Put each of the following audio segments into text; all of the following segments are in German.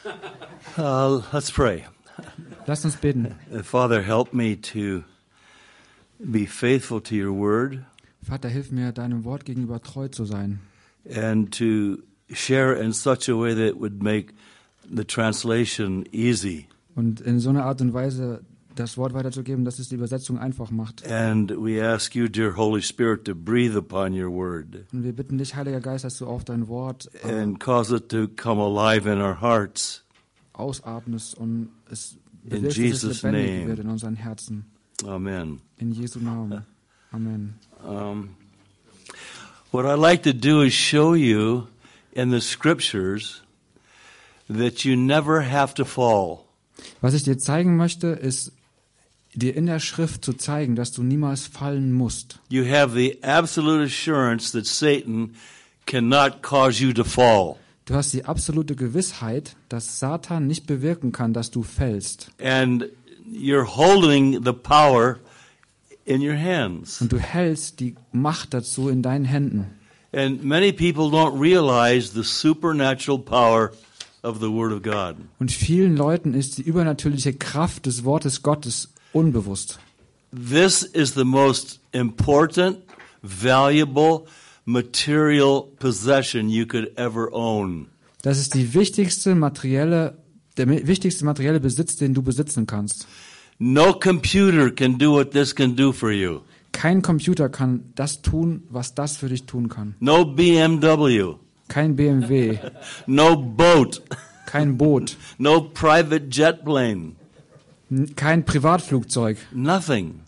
Let's pray. Lasst uns beten. Father, help me to be faithful to your word Vater, hilf mir, deinem Wort gegenüber treu zu sein and to share in such a way that would make the translation easy. und in so einer Art und Weise das Wort weiterzugeben, dass es die Übersetzung einfach macht. And we ask you, dear Holy Spirit, to breathe upon your word Und wir bitten dich, Heiliger Geist, dass du auf dein Wort and cause it to come alive in our hearts. ausatmest und es In bewirkt, dass es Jesus' lebendig name. wird in unseren Herzen. Amen. In Jesu Namen. Amen. What I'd like to do is show you in the scriptures that you never have to fall. Was ich dir zeigen möchte, ist dir in der Schrift zu zeigen, dass du niemals fallen musst. You have the absolute assurance that Satan cannot cause you to fall. Du hast die absolute Gewissheit, dass Satan nicht bewirken kann, dass du fällst. And you're holding the power in your hands. Und du hältst die Macht dazu in deinen Händen. And many people don't realize the supernatural power of the Word of God. Und vielen Leuten ist die übernatürliche Kraft des Wortes Gottes unbewusst. This is the most important, valuable, material possession you could ever own. Das ist der wichtigste materielle Besitz, den du besitzen kannst. No computer can do what this can do for you. Kein Computer kann das tun, was das für dich tun kann. No BMW. Kein BMW, No boat. kein Boot, No private jet plane. kein Privatflugzeug, Nothing.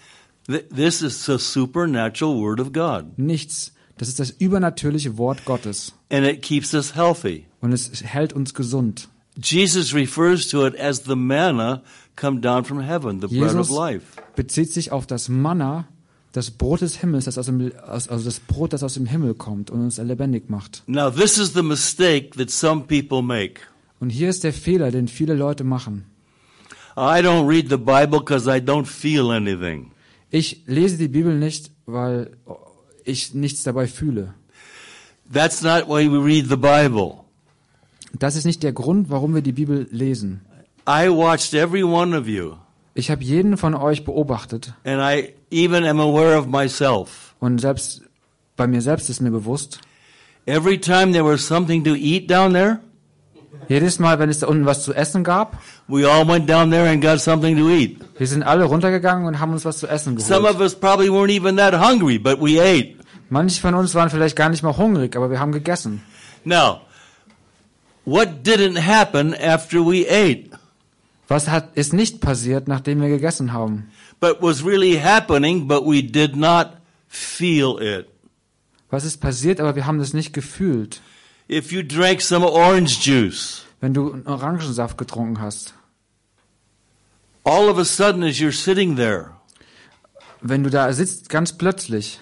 This is the supernatural Word of God. nichts. Das ist das übernatürliche Wort Gottes. And it keeps us healthy. Und es hält uns gesund. Jesus refers to it as the manna come down from heaven, the bread of Jesus life. bezieht sich auf das Manna, das Brot des Himmels, also das Brot, das aus dem Himmel kommt und uns lebendig macht. Now, this is the mistake that some people make. Und hier ist der Fehler, den viele Leute machen. I don't read the Bible because I don't feel anything. Ich lese die Bibel nicht, weil ich nichts dabei fühle. That's not why we read the Bible. Das ist nicht der Grund, warum wir die Bibel lesen. I watched every one of you, Ich habe jeden von euch beobachtet and I even am aware of myself. und selbst bei mir selbst ist mir bewusst, Every time there was something to eat down there, jedes Mal, wenn es da unten was zu essen gab, we all went down there and got something to eat. wir sind alle runtergegangen und haben uns was zu essen Some of geholt. us probably weren't even that hungry, but we ate. Manche von uns waren vielleicht gar nicht mal hungrig, aber wir haben gegessen. Now, what didn't happen after we ate? Was ist nicht passiert, nachdem wir gegessen haben? But was really happening, but we did not feel it. Was ist passiert, aber wir haben das nicht gefühlt? If you drank some orange juice, Wenn du einen Orangensaft getrunken hast, all of a sudden as you're sitting there, wenn du da sitzt, ganz plötzlich,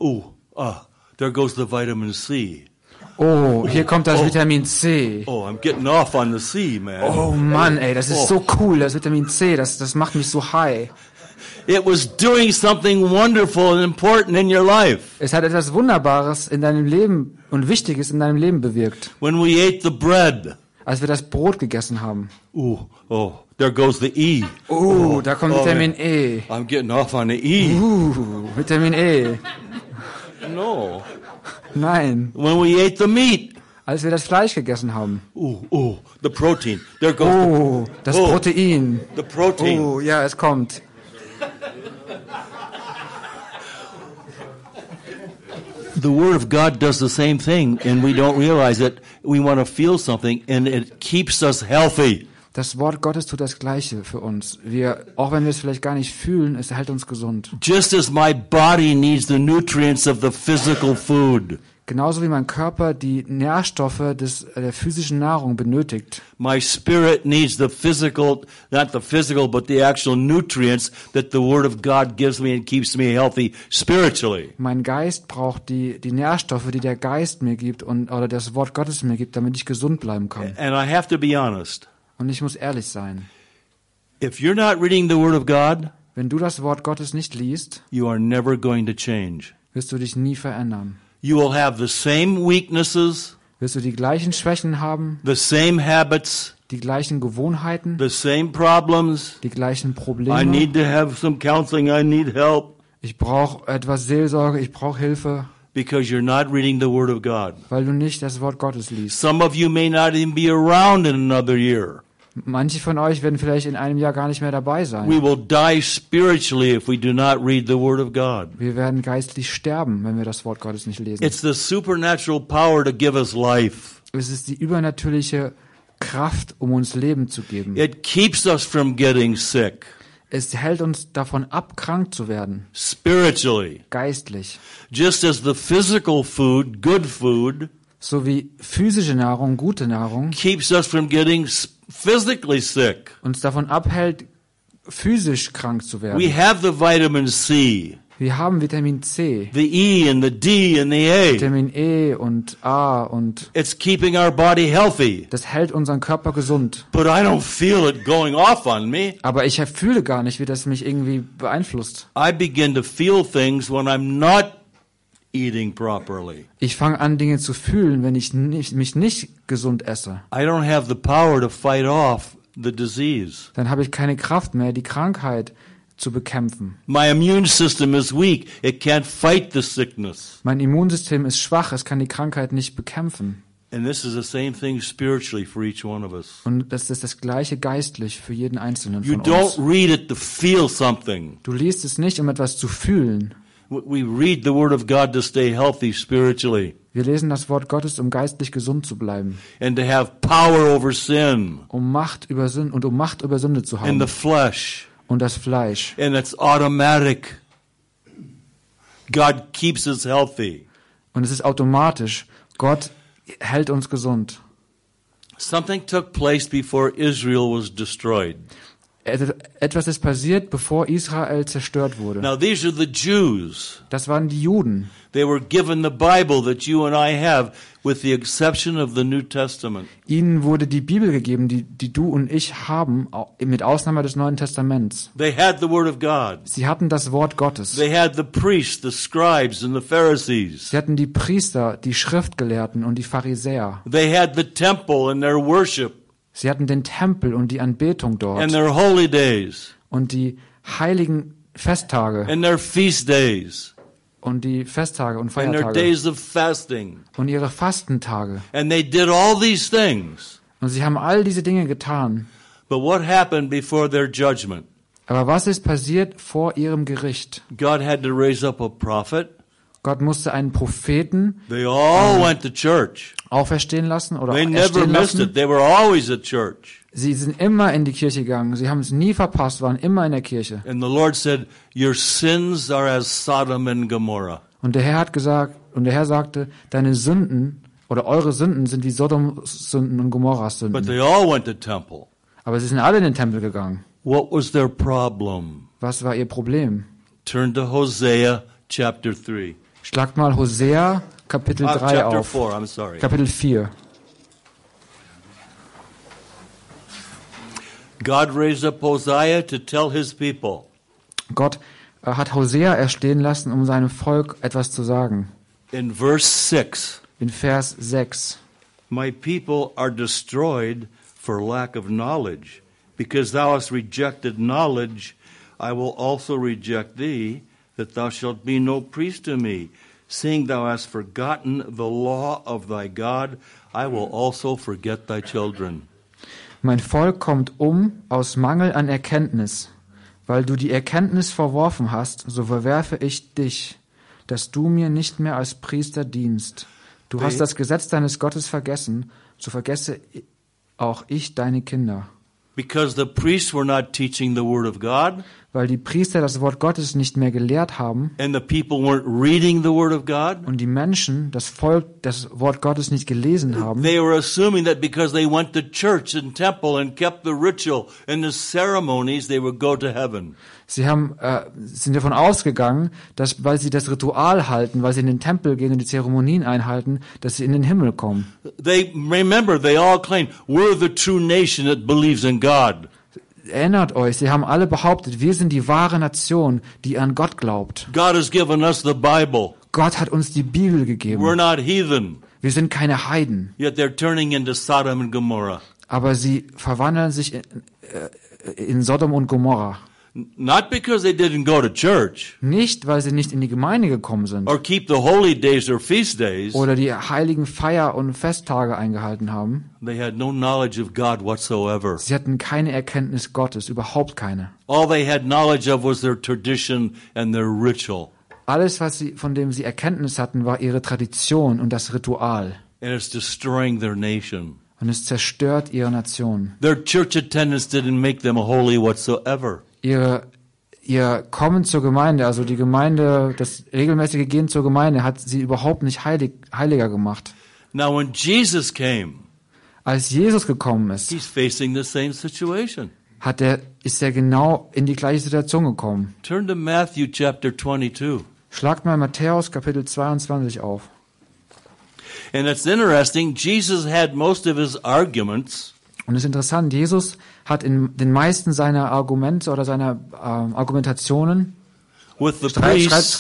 there goes the vitamin C. oh, hier kommt das Vitamin C. Oh, I'm getting off on the C, man. Oh Mann, ey, das ist so cool, das Vitamin C, das macht mich so high. It was doing something wonderful and important in your life. Es hat etwas Wunderbares in deinem Leben und Wichtiges in deinem Leben bewirkt, When we ate the bread, als wir das Brot gegessen haben. there goes the E. Da kommt Vitamin E. I'm getting off on the E. Vitamin E. No. Nein, When we ate the meat, als wir das Fleisch gegessen haben. the protein. There goes Das Protein. the protein. Ja, es kommt. The Word of God does the same thing, and we don't realize it. We want to feel something, and it keeps us healthy. Das Wort Gottes tut das Gleiche für uns. Auch wenn wir es vielleicht gar nicht fühlen, es hält uns gesund. Just as my body needs the nutrients of the physical food, Genauso wie mein Körper die Nährstoffe der physischen Nahrung benötigt. my spirit needs the physical, not the physical, but the actual nutrients that the Word of God gives me and keeps me healthy spiritually. Mein Geist braucht die Nährstoffe, die der Geist mir gibt oder das Wort Gottes mir gibt, damit ich gesund bleiben kann. And I have to be honest. Und ich muss ehrlich sein. If you're not reading the Word of God, Wenn du das Wort Gottes nicht liest, you are never going to change. wirst du dich nie verändern. You will have the same weaknesses, Wirst du die gleichen Schwächen haben, the same habits, die gleichen Gewohnheiten, the same problems. die gleichen I Probleme. need to have some counseling. I need help. Ich brauche etwas Seelsorge, ich brauche Hilfe, Because you're not reading the Word of God. weil du nicht das Wort Gottes liest. Some of you may not even be around in another year. Manche von euch werden vielleicht in einem Jahr gar nicht mehr dabei sein. We will die spiritually if we do not read the Word of God. Wir werden geistlich sterben, wenn wir das Wort Gottes nicht lesen. It's the supernatural power to give us life. Es ist die übernatürliche Kraft, um uns Leben zu geben. It keeps us from getting sick Es hält uns davon ab, krank zu werden, spiritually. geistlich. Just as the physical food, good food, So wie physische Nahrung, gute Nahrung, keeps us from getting physically sick. uns davon abhält, physisch krank zu We werden. have the vitamin C, Wir haben Vitamin C, the E and the D and the A. Vitamin E und A und It's keeping our body healthy. das hält unseren Körper gesund. But I don't feel it going off on me. Aber ich fühle gar nicht, wie das mich irgendwie beeinflusst. I begin to feel things when I'm not eating properly. Ich fange an, Dinge zu fühlen, wenn ich mich nicht gesund esse. I don't have the power to fight off the disease. Dann habe ich keine Kraft mehr, die Krankheit zu bekämpfen. My immune system is weak. It can't fight the sickness. Mein Immunsystem ist schwach, es kann die Krankheit nicht bekämpfen. And this is the same thing spiritually for each one of us. Und das ist das Gleiche geistlich für jeden Einzelnen You von don't uns. read it to feel something. Du liest es nicht, um etwas zu fühlen. We read the Word of God to stay healthy spiritually Wir lesen das Wort Gottes, um geistlich gesund zu bleiben, and to have power over sin um Macht über Sünde zu and haben the flesh. und das Fleisch. And it's automatic. God keeps us healthy. Und es ist automatisch. Gott hält uns gesund. Something took place before Israel was destroyed. Etwas ist passiert, bevor Israel zerstört wurde. Now, these are the Jews. Das waren die Juden. They were given the Bible that you and I have, with the exception of the New Testament. Ihnen wurde die Bibel gegeben, die du und ich haben, mit Ausnahme des Neuen Testaments. They had the Word of God. Sie hatten das Wort Gottes. They had the priests, the scribes, and the Pharisees. Sie hatten die Priester, die Schriftgelehrten und die Pharisäer. They had the temple and their worship Sie hatten den Tempel und die Anbetung and dort their holy days und die heiligen Festtage and their feast days und die Festtage und and their Feiertage days of fasting. und ihre Fastentage. And they did all these things. Und sie haben all diese Dinge getan. But what happened before their judgment? Aber was ist passiert vor ihrem Gericht? God had to raise up a prophet. Gott musste einen Propheten They all went to church. auferstehen lassen oder They never erstehen missed lassen. it. They were always at church. Sie sind immer in die Kirche gegangen. Sie haben es nie verpasst, waren immer in der Kirche. And the Lord said, your sins are as Sodom and Gomorrah. Und der Herr hat gesagt, und der Herr sagte, deine Sünden oder eure Sünden sind wie Sodoms Sünden und Gomorras But Sünden. they all went to temple. Aber sie sind alle in den Tempel gegangen. What was their problem? Was war ihr Problem? Turn to Hosea chapter 3. Schlagt mal Hosea Kapitel 3 Chapter auf. 4, I'm sorry. Kapitel 4. God raised up Hosea to tell his people, Gott hat Hosea erstehen lassen, um seinem Volk etwas zu sagen. in verse 6, In Vers 6. my people are destroyed for lack of knowledge. Because thou hast rejected knowledge, I will also reject thee, that thou shalt be no priest to me. Seeing thou hast forgotten the law of thy God, I will also forget thy children. Mein Volk kommt aus Mangel an Erkenntnis. Weil du die Erkenntnis verworfen hast, so verwerfe ich dich, dass du mir nicht mehr als Priester dienst. Du hast das Gesetz deines Gottes vergessen, so vergesse auch ich deine Kinder. Because the priests were not teaching the word of God, Weil die Priester das Wort Gottes nicht mehr gelehrt haben and the people weren't reading the word of God, und die Menschen, das Volk, das Wort Gottes nicht gelesen haben, they were assuming that because they went to church and temple and kept the ritual and the ceremonies, they would go to heaven. sie sind davon ausgegangen, dass, weil sie das Ritual halten, weil sie in den Tempel gehen und die Zeremonien einhalten, dass sie in den Himmel kommen. They all claim, we're the true nation that believes in God. Erinnert euch, sie haben alle behauptet, wir sind die wahre Nation, die an Gott glaubt. God has given us the Bible. Gott hat uns die Bibel We're gegeben. not heathen. Wir sind keine Heiden. Yet they're turning into Sodom and Gomorrah. aber sie verwandeln sich in Sodom und Gomorra. Not because they didn't go to church Nicht, weil sie nicht in die Gemeinde gekommen sind or keep the holy days or feast days. oder die heiligen Feier- und Festtage eingehalten haben. They had no knowledge of God whatsoever. Sie hatten keine Erkenntnis Gottes, überhaupt keine. All they had knowledge of was their tradition and their ritual. Alles, von dem sie Erkenntnis hatten, war ihre Tradition und das Ritual. And it's destroying their nation. Und es zerstört ihre Nation. Their church attendance didn't make them holy whatsoever. Ihr Kommen zur Gemeinde, also die Gemeinde, das regelmäßige Gehen zur Gemeinde, hat sie überhaupt nicht heiliger gemacht. Now when Jesus came, Als Jesus gekommen ist, he's facing the same situation. ist er genau in die gleiche Situation gekommen. Turn to Matthew chapter 22. Schlagt mal Matthäus Kapitel 22 auf. And it's interesting, Jesus had most of his arguments Und es ist interessant, Jesus hat in den meisten seiner Argumente oder seiner Argumentationen with the priests,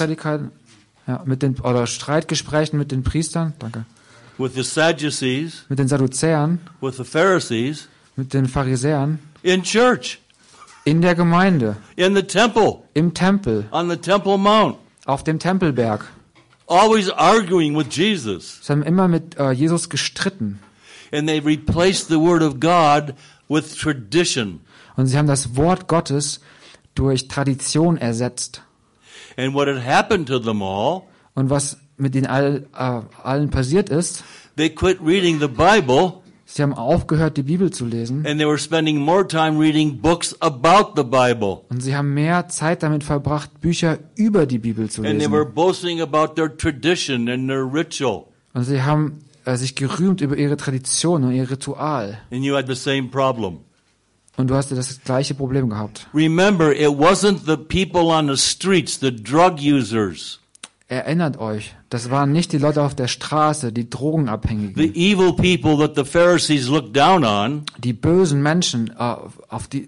Streitgesprächen mit den Priestern, with the Sadducees, mit den Sadduzäern, with the Pharisees, mit den Pharisäern, in church, in der Gemeinde, in the temple, im Tempel, on the Temple Mount, auf dem Tempelberg. always arguing with Jesus. Sie haben immer mit Jesus gestritten. And they replaced the word of God with tradition. Und sie haben das Wort Gottes durch Tradition ersetzt. And what had happened to them all, Und was mit ihnen allen passiert ist, they quit reading the Bible sie haben aufgehört, die Bibel zu lesen. and they were spending more time reading books about the Bible. Und sie haben mehr Zeit damit verbracht, Bücher über die Bibel zu And they were lesen. boasting about their tradition and their ritual. Und sie haben sich gerühmt über ihre Tradition und ihr Ritual. And you had the same problem. Und du hast das gleiche Problem gehabt. Remember, it wasn't the people on the streets, the drug users, Erinnert euch, das waren nicht die Leute auf der Straße, die the Drogenabhängigen, evil people that the Pharisees looked down on. die bösen Menschen, auf die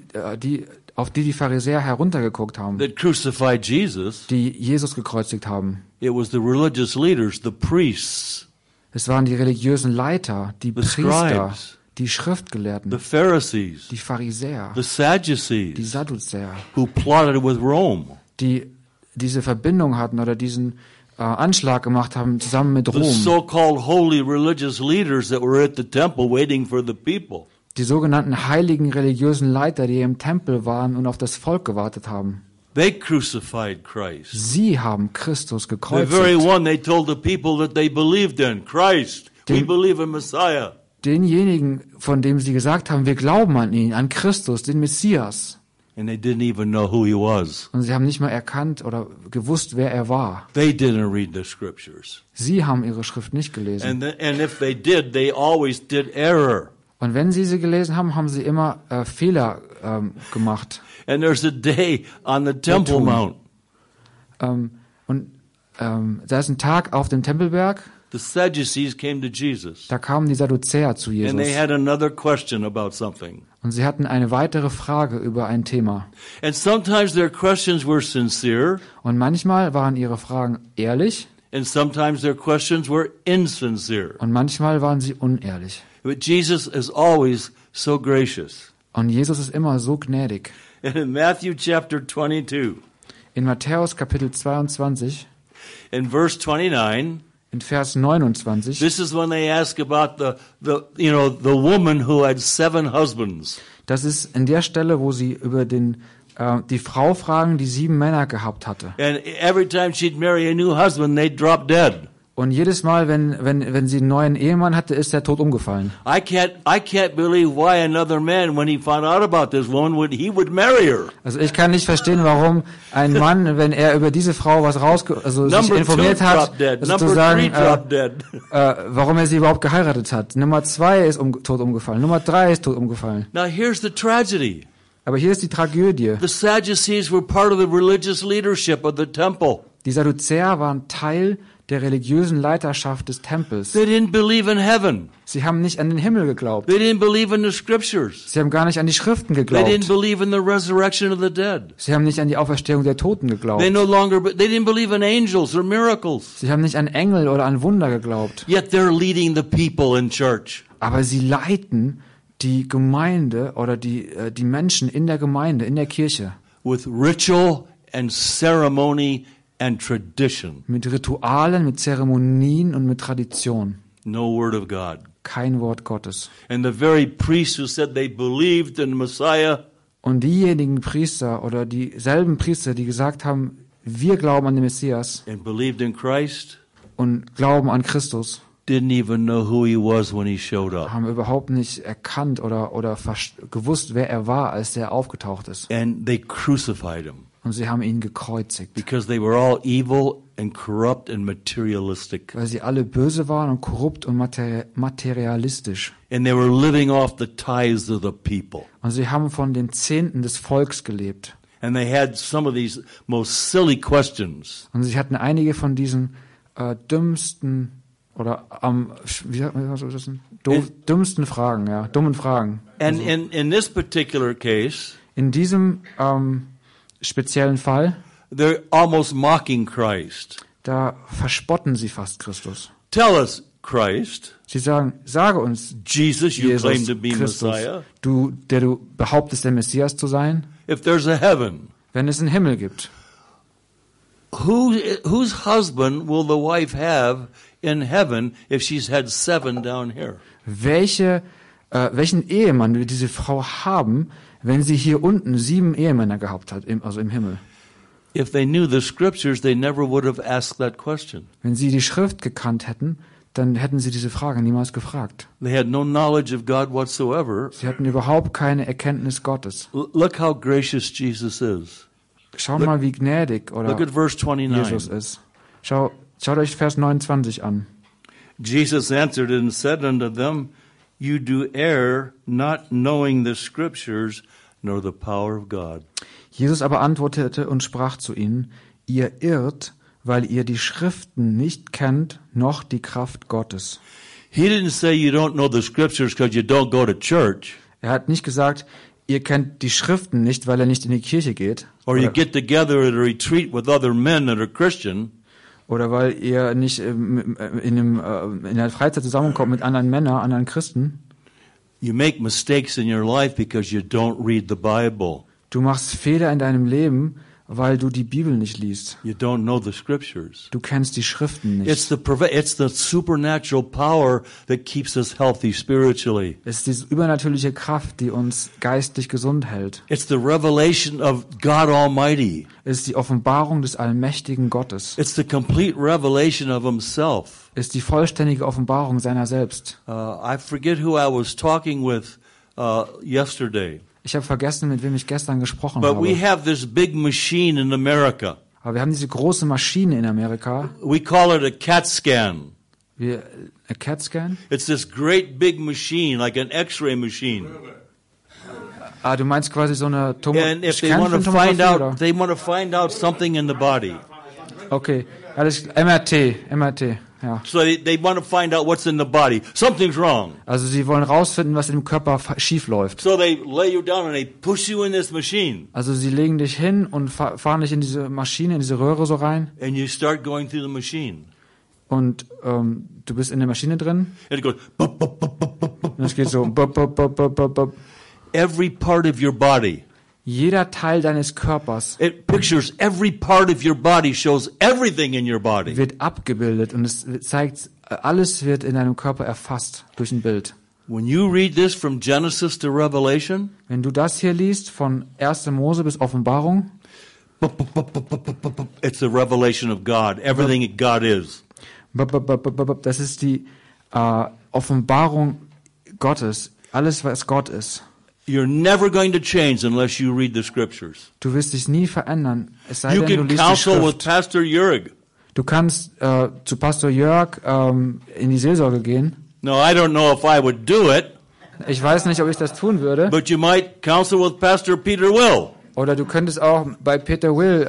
Pharisäer heruntergeguckt haben, That crucified Jesus. die Jesus gekreuzigt haben. It was the religious leaders, the priests, Es waren die religiösen Leiter, die the Priester, scribes, die the Schriftgelehrten, Pharisees, die Pharisäer, the die Sadducees, Sadduzäer, who plotted with Rome. die diese Verbindung hatten oder diesen Anschlag gemacht haben zusammen mit The Rom. so-called holy religious leaders that were at the temple waiting for the people. Die sogenannten heiligen religiösen Leiter, die im Tempel waren und auf das Volk gewartet haben. They crucified Christ. Sie haben Christus The very gekreuzigt. one they told the people that they believed in, Christ. We believe in Messiah. Denjenigen, von dem sie gesagt haben, wir glauben an ihn, an Christus, den Messias. And they didn't even know who he was. Und sie haben nicht mal erkannt oder gewusst, wer er war. They didn't read the scriptures. Sie haben ihre Schrift nicht gelesen. And if they did, they always did error. Und wenn sie gelesen haben, haben sie immer Fehler gemacht. And there's a day on the Temple Mount. Da ist ein Tag auf dem Tempelberg, The Sadducees came to Jesus. da kamen die Sadduzäer zu And they Jesus. had another question about something. Und sie hatten eine weitere Frage über ein Thema. And sometimes their questions were sincere, Und manchmal waren ihre Fragen ehrlich and sometimes their questions were insincere. und manchmal waren sie unehrlich. But Jesus is always so gracious. Und Jesus ist immer so gnädig. And in Matthew chapter 22, In Matthäus Kapitel 22, in verse 29, in Vers 29, this is when they ask about the woman who had 7 husbands. das ist in der Stelle, wo sie über die Frau fragen, die 7 Männer gehabt hatte. And every time she'd marry a new husband, they'd drop dead. Und jedes Mal, wenn sie einen neuen Ehemann hatte, ist er tot umgefallen. I can't believe why another man, when he found out about this woman, would marry her. Also ich kann nicht verstehen, warum ein Mann, wenn er über diese Frau sich Number informiert 2 hat, dropped dead. Number 3 sozusagen, dropped dead. warum er sie überhaupt geheiratet hat. Nummer 2 ist tot umgefallen. Nummer 3 ist tot umgefallen. Now here's the tragedy. Aber hier ist die Tragödie. The Sadducees were part of the religious leadership of the temple. Die Sadduzäer waren Teil der religiösen Leiterschaft des Tempels. They didn't believe in heaven. Sie haben nicht an den Himmel geglaubt. They didn't believe in the scriptures. Sie haben gar nicht an die Schriften They geglaubt. didn't believe in the resurrection of the dead. Sie haben nicht an die Auferstehung der Toten geglaubt. They didn't believe in angels or miracles. Sie haben nicht an Engel oder an Wunder geglaubt. Yet they're leading the people in church. Aber sie leiten die Gemeinde oder die Menschen in der Gemeinde, in der Kirche with ritual and ceremony and tradition. mit Ritualen, mit Zeremonien und mit Tradition. No word of God. Kein Wort Gottes. And the very priests who said they believed in the Messiah, Und diejenigen Priester oder dieselben Priester, die gesagt haben, wir glauben an den Messias and believed in Christ, und glauben an Christus, didn't even know who he was when he showed up. haben überhaupt nicht erkannt oder gewusst, wer er war, als er aufgetaucht ist. And they crucified him Und sie haben ihn gekreuzigt, because they were all evil and corrupt and materialistic. weil sie alle böse waren und korrupt und materialistisch. And they were living off the tithes of the people. Und sie haben von den Zehnten des Volks gelebt. And they had some of these most silly questions. Und sie hatten einige von diesen dümmsten oder wie sagt man das? Dümmsten Fragen, ja, dummen Fragen. And in this particular case, In diesem speziellen Fall, they're almost mocking Christ. da verspotten sie fast Christus. Tell us, Christ, Sie sagen, sage uns, Jesus, you claim Jesus to be Christus, Messiah. der du behauptest, der Messias zu sein, If there's a heaven, wenn es einen Himmel gibt. whose husband will the wife have in heaven if she's had 7 down here? Welchen Ehemann will diese Frau haben, wenn sie hier unten 7 Ehemänner gehabt hat, also im Himmel? If they knew the scriptures, they never would have asked that question. Wenn sie die Schrift gekannt hätten, dann hätten sie diese Frage niemals gefragt. They had no knowledge of God whatsoever. Sie hatten überhaupt keine Erkenntnis Gottes. Look how gracious Jesus is. Schaut mal, wie gnädig oder Look at verse Jesus 29. ist. Schaut euch Vers 29 an. Jesus answered and said unto them, You do err, not knowing the scriptures, nor the power of God. Jesus aber antwortete und sprach zu ihnen, ihr irrt, weil ihr die Schriften nicht kennt, noch die Kraft Gottes. He didn't say you don't know the scriptures because you don't go to church, Er hat nicht gesagt, ihr kennt die Schriften nicht, weil er nicht in die Kirche geht. or you get together at a retreat with other men that are Christian, Oder weil ihr nicht in der Freizeit zusammenkommt mit anderen Männern, anderen Christen. you make mistakes in your life because you don't read the Bible. Du machst Fehler in deinem Leben, weil du die Bibel nicht liest. You don't know the scriptures. Du kennst die Schriften It's nicht. the supernatural power that keeps us healthy spiritually. Es ist diese übernatürliche Kraft, die uns geistlich gesund hält. It's the revelation of God Almighty. Es ist die Offenbarung des allmächtigen Gottes. It's the complete revelation of Himself. Es ist die vollständige Offenbarung seiner selbst. I forget who I was talking with yesterday, Ich habe vergessen, mit wem ich gestern gesprochen but we habe. have this big machine in America. Aber wir haben diese große Maschine in Amerika. We call it a CAT scan. A CAT-Scan? It's this great big machine, like an X-ray machine. Ah, du meinst quasi so eine And if they Scan want to von find Tomographie, oder? out, they want to find out something in the body. Okay, alles MRT, ja. So they want to find out what's in the body. Something's wrong. Also sie wollen rausfinden, was im Körper schief läuft. So they lay you down and they push you in this machine. Also sie legen dich hin und fahren dich in diese Maschine, in diese Röhre so rein And you start going through the machine. und du bist in der Maschine drin And it goes, bup, bup, bup, bup, bup, bup. und es geht so bop, bop, bop, bop, bop, bop. Every part of your body. Jeder Teil deines Körpers It pictures every part of your body, shows everything in your body. wird abgebildet und es zeigt, alles wird in deinem Körper erfasst durch ein Bild. When you read this from Genesis to Revelation, Wenn du das hier liest, von 1. Mose bis Offenbarung, bup, bup, bup, bup, bup, bup, bup, it's the revelation of God, everything God is. das ist die Offenbarung Gottes, alles was Gott ist. You're never going to change unless you read the scriptures. Du wirst dich nie verändern, es sei You denn, du can liest die counsel with Schrift. Pastor Jurg. Du kannst zu Pastor Jörg in die Seelsorge gehen. No, I don't know if I would do it, Ich weiß nicht, ob ich das tun würde. but you might counsel with Pastor Peter Will. Oder du könntest auch bei Peter Will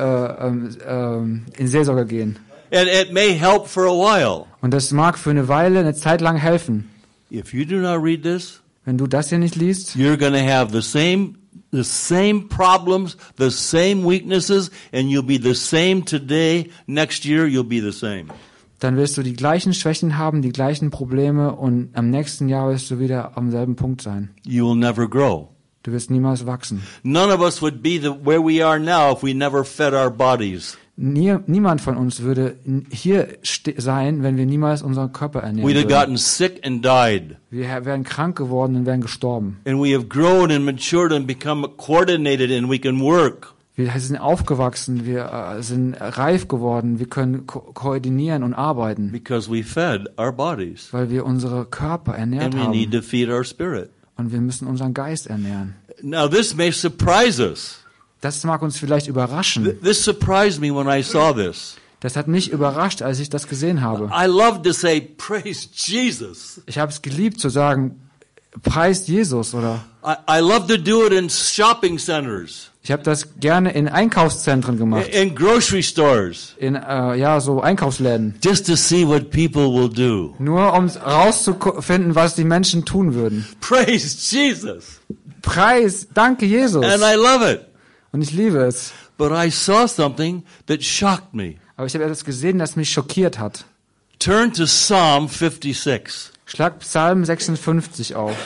in Seelsorge gehen. And it may help for a while. Und das mag für eine Weile, eine Zeit lang helfen. If you do not read this, Wenn du das hier nicht liest, you're going to have the same problems, the same weaknesses, and you'll be the same today. Next year, you'll be the same. dann wirst du die gleichen Schwächen haben, die gleichen Probleme und am nächsten Jahr wirst du wieder am selben Punkt sein. You will never grow. Du wirst niemals wachsen. None of us would be where we are now if we never fed our bodies. Niemand von uns würde hier sein, wenn wir niemals unseren Körper ernähren We'd have würden. gotten sick and died. Wir wären krank geworden und wären gestorben. And we have grown and matured and become coordinated and we can work. Wir sind aufgewachsen, wir sind reif geworden, wir können koordinieren und arbeiten, Because we fed our bodies. weil wir unsere Körper ernährt And we need haben. to feed our spirit. Und wir müssen unseren Geist ernähren. Now this may surprise us. Das mag uns vielleicht überraschen. This surprised me when I saw this. Das hat mich überrascht, als ich das gesehen habe. I love to say, praise Jesus. Ich habe es geliebt zu sagen, preist Jesus, oder I love to do it in shopping centers, ich habe das gerne in Einkaufszentren gemacht, in grocery stores, in so Einkaufsläden. just to see what people will do. Nur um rauszufinden, was die Menschen tun würden. Praise Jesus. Preis, danke Jesus. And I love it. Und ich liebe es. But I saw something that shocked me. Aber ich habe etwas gesehen, das mich schockiert hat. Turn to Psalm 56. Schlag Psalm 56 auf.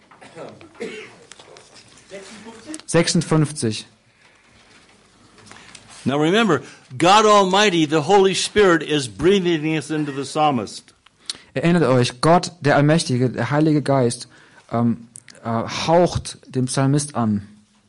56. Now remember, God Almighty, the Holy Spirit, is breathing us into the psalmist. Erinnert euch, Gott, der Allmächtige, der Heilige Geist, haucht den Psalmist an.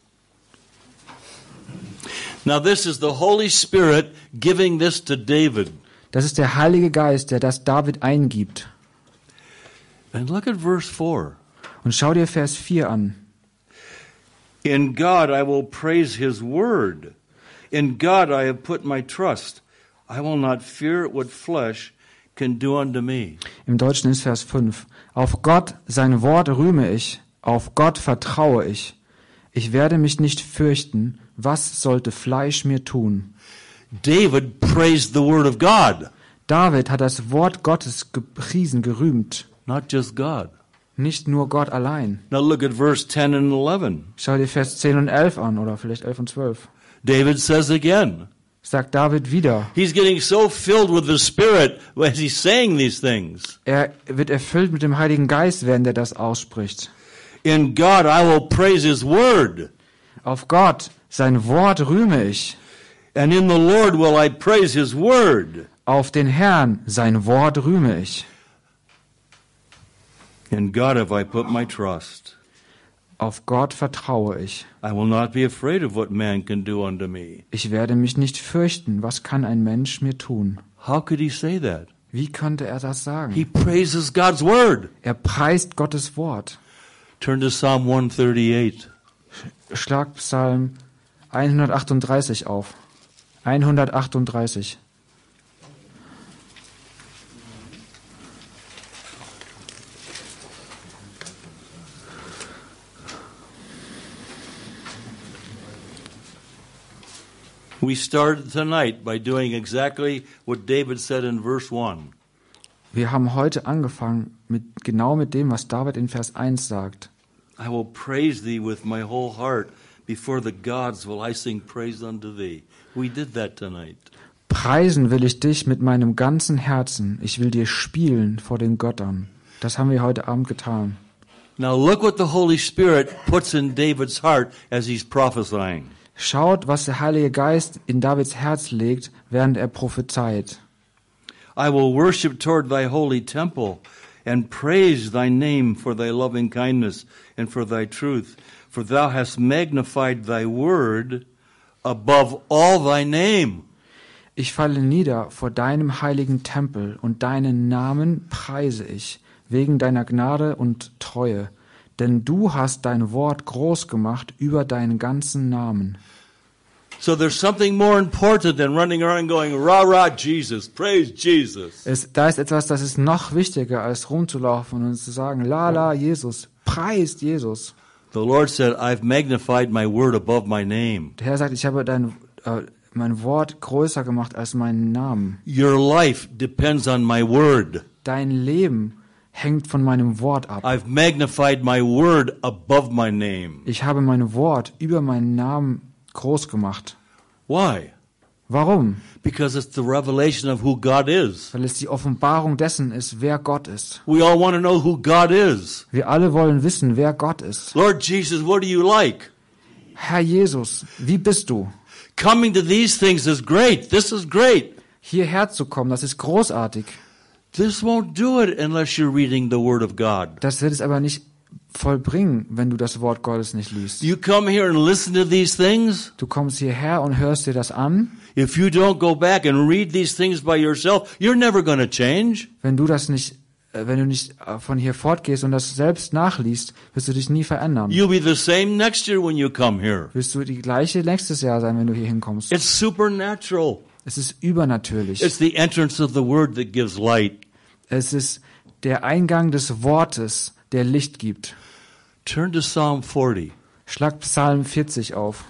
Now this is the Holy Spirit giving this to David. Das ist der Heilige Geist, der das David eingibt. And look at verse 4. Und schau dir Vers 4 an. In God I will praise his word. In God I have put my trust. I will not fear what flesh can do unto me. Im Deutschen ist Vers 5. Auf Gott, sein Wort rühme ich. Auf Gott vertraue ich. Ich werde mich nicht fürchten. Was sollte Fleisch mir tun? David praised the word of God, David hat das Wort Gottes gepriesen, gerühmt. not just God. Nicht nur Gott allein. Now look at verse 10 and 11. Schau dir Vers 10 und 11 an, oder vielleicht 11 und 12. David says again, Sagt David wieder. he's getting so filled with the Spirit as he's saying these things. Er wird erfüllt mit dem Heiligen Geist, während er das ausspricht. In God I will praise his word, Auf Gott, sein Wort rühme ich. and in the Lord will I praise his word. Auf den Herrn, sein Wort rühme ich. In God have I put my trust. Auf Gott vertraue ich. I will not be afraid of what man can do unto me. Ich werde mich nicht fürchten. Was kann ein Mensch mir tun? How could he say that? Wie könnte er das sagen? He praises God's word. Er preist Gottes Wort. Turn to Psalm 138. Schlag Psalm 138 auf. 138. We started tonight by doing exactly what David said in verse 1. Wir haben heute angefangen genau mit dem, was David in Vers 1 sagt. I will praise thee with my whole heart. Before the gods will I sing praise unto thee. We did that tonight. Preisen will ich dich mit meinem ganzen Herzen. Ich will dir spielen vor den Göttern. Das haben wir heute Abend getan. Now look what the Holy Spirit puts in David's heart as he's prophesying. Schaut, was der Heilige Geist in Davids Herz legt, während er prophezeit. I will worship toward thy holy temple and praise thy name for thy loving kindness and for thy truth. For thou hast magnified thy word above all thy name. Ich falle nieder vor deinem heiligen Tempel und deinen Namen preise ich, wegen deiner Gnade und Treue. Denn du hast dein Wort groß gemacht über deinen ganzen Namen. So there's something more important than running around and going, rah, rah, Jesus, praise Jesus. Da ist etwas, das ist noch wichtiger, als rumzulaufen und zu sagen, la, la, Jesus, preist Jesus. The Lord said, I've magnified my word above my name. Der Herr sagt, ich habe mein Wort größer gemacht als meinen Namen. Your life depends on my word. Dein Leben hängt von meinem Wort ab. I've magnified my word above my name. Ich habe mein Wort über meinen Namen groß gemacht. Why? Warum? Because it's the revelation of who God is. Weil es die Offenbarung dessen ist, wer Gott ist. We all want to know who God is. Wir alle wollen wissen, wer Gott ist. Lord Jesus, what are you like? Herr Jesus, wie bist du? Coming to these things is great. This is great. Hierher zu kommen, das ist großartig. This won't do it unless you're reading the Word of God. Das wird es aber nicht vollbringen, wenn du das Wort Gottes nicht liest. You come here and listen to these things. Du kommst hierher und hörst dir das an. If you don't go back and read these things by yourself, you're never going to change. Wenn du nicht von hier fortgehst und das selbst nachliest, wirst du dich nie verändern. You'll be the same next year when you come here. Wirst du die gleiche nächstes Jahr sein, wenn du hier hinkommst. It's supernatural. Es ist übernatürlich. It's the entrance of the Word that gives light. Es ist der Eingang des Wortes, der Licht gibt. Turn to Psalm 40. Schlag Psalm 40 auf.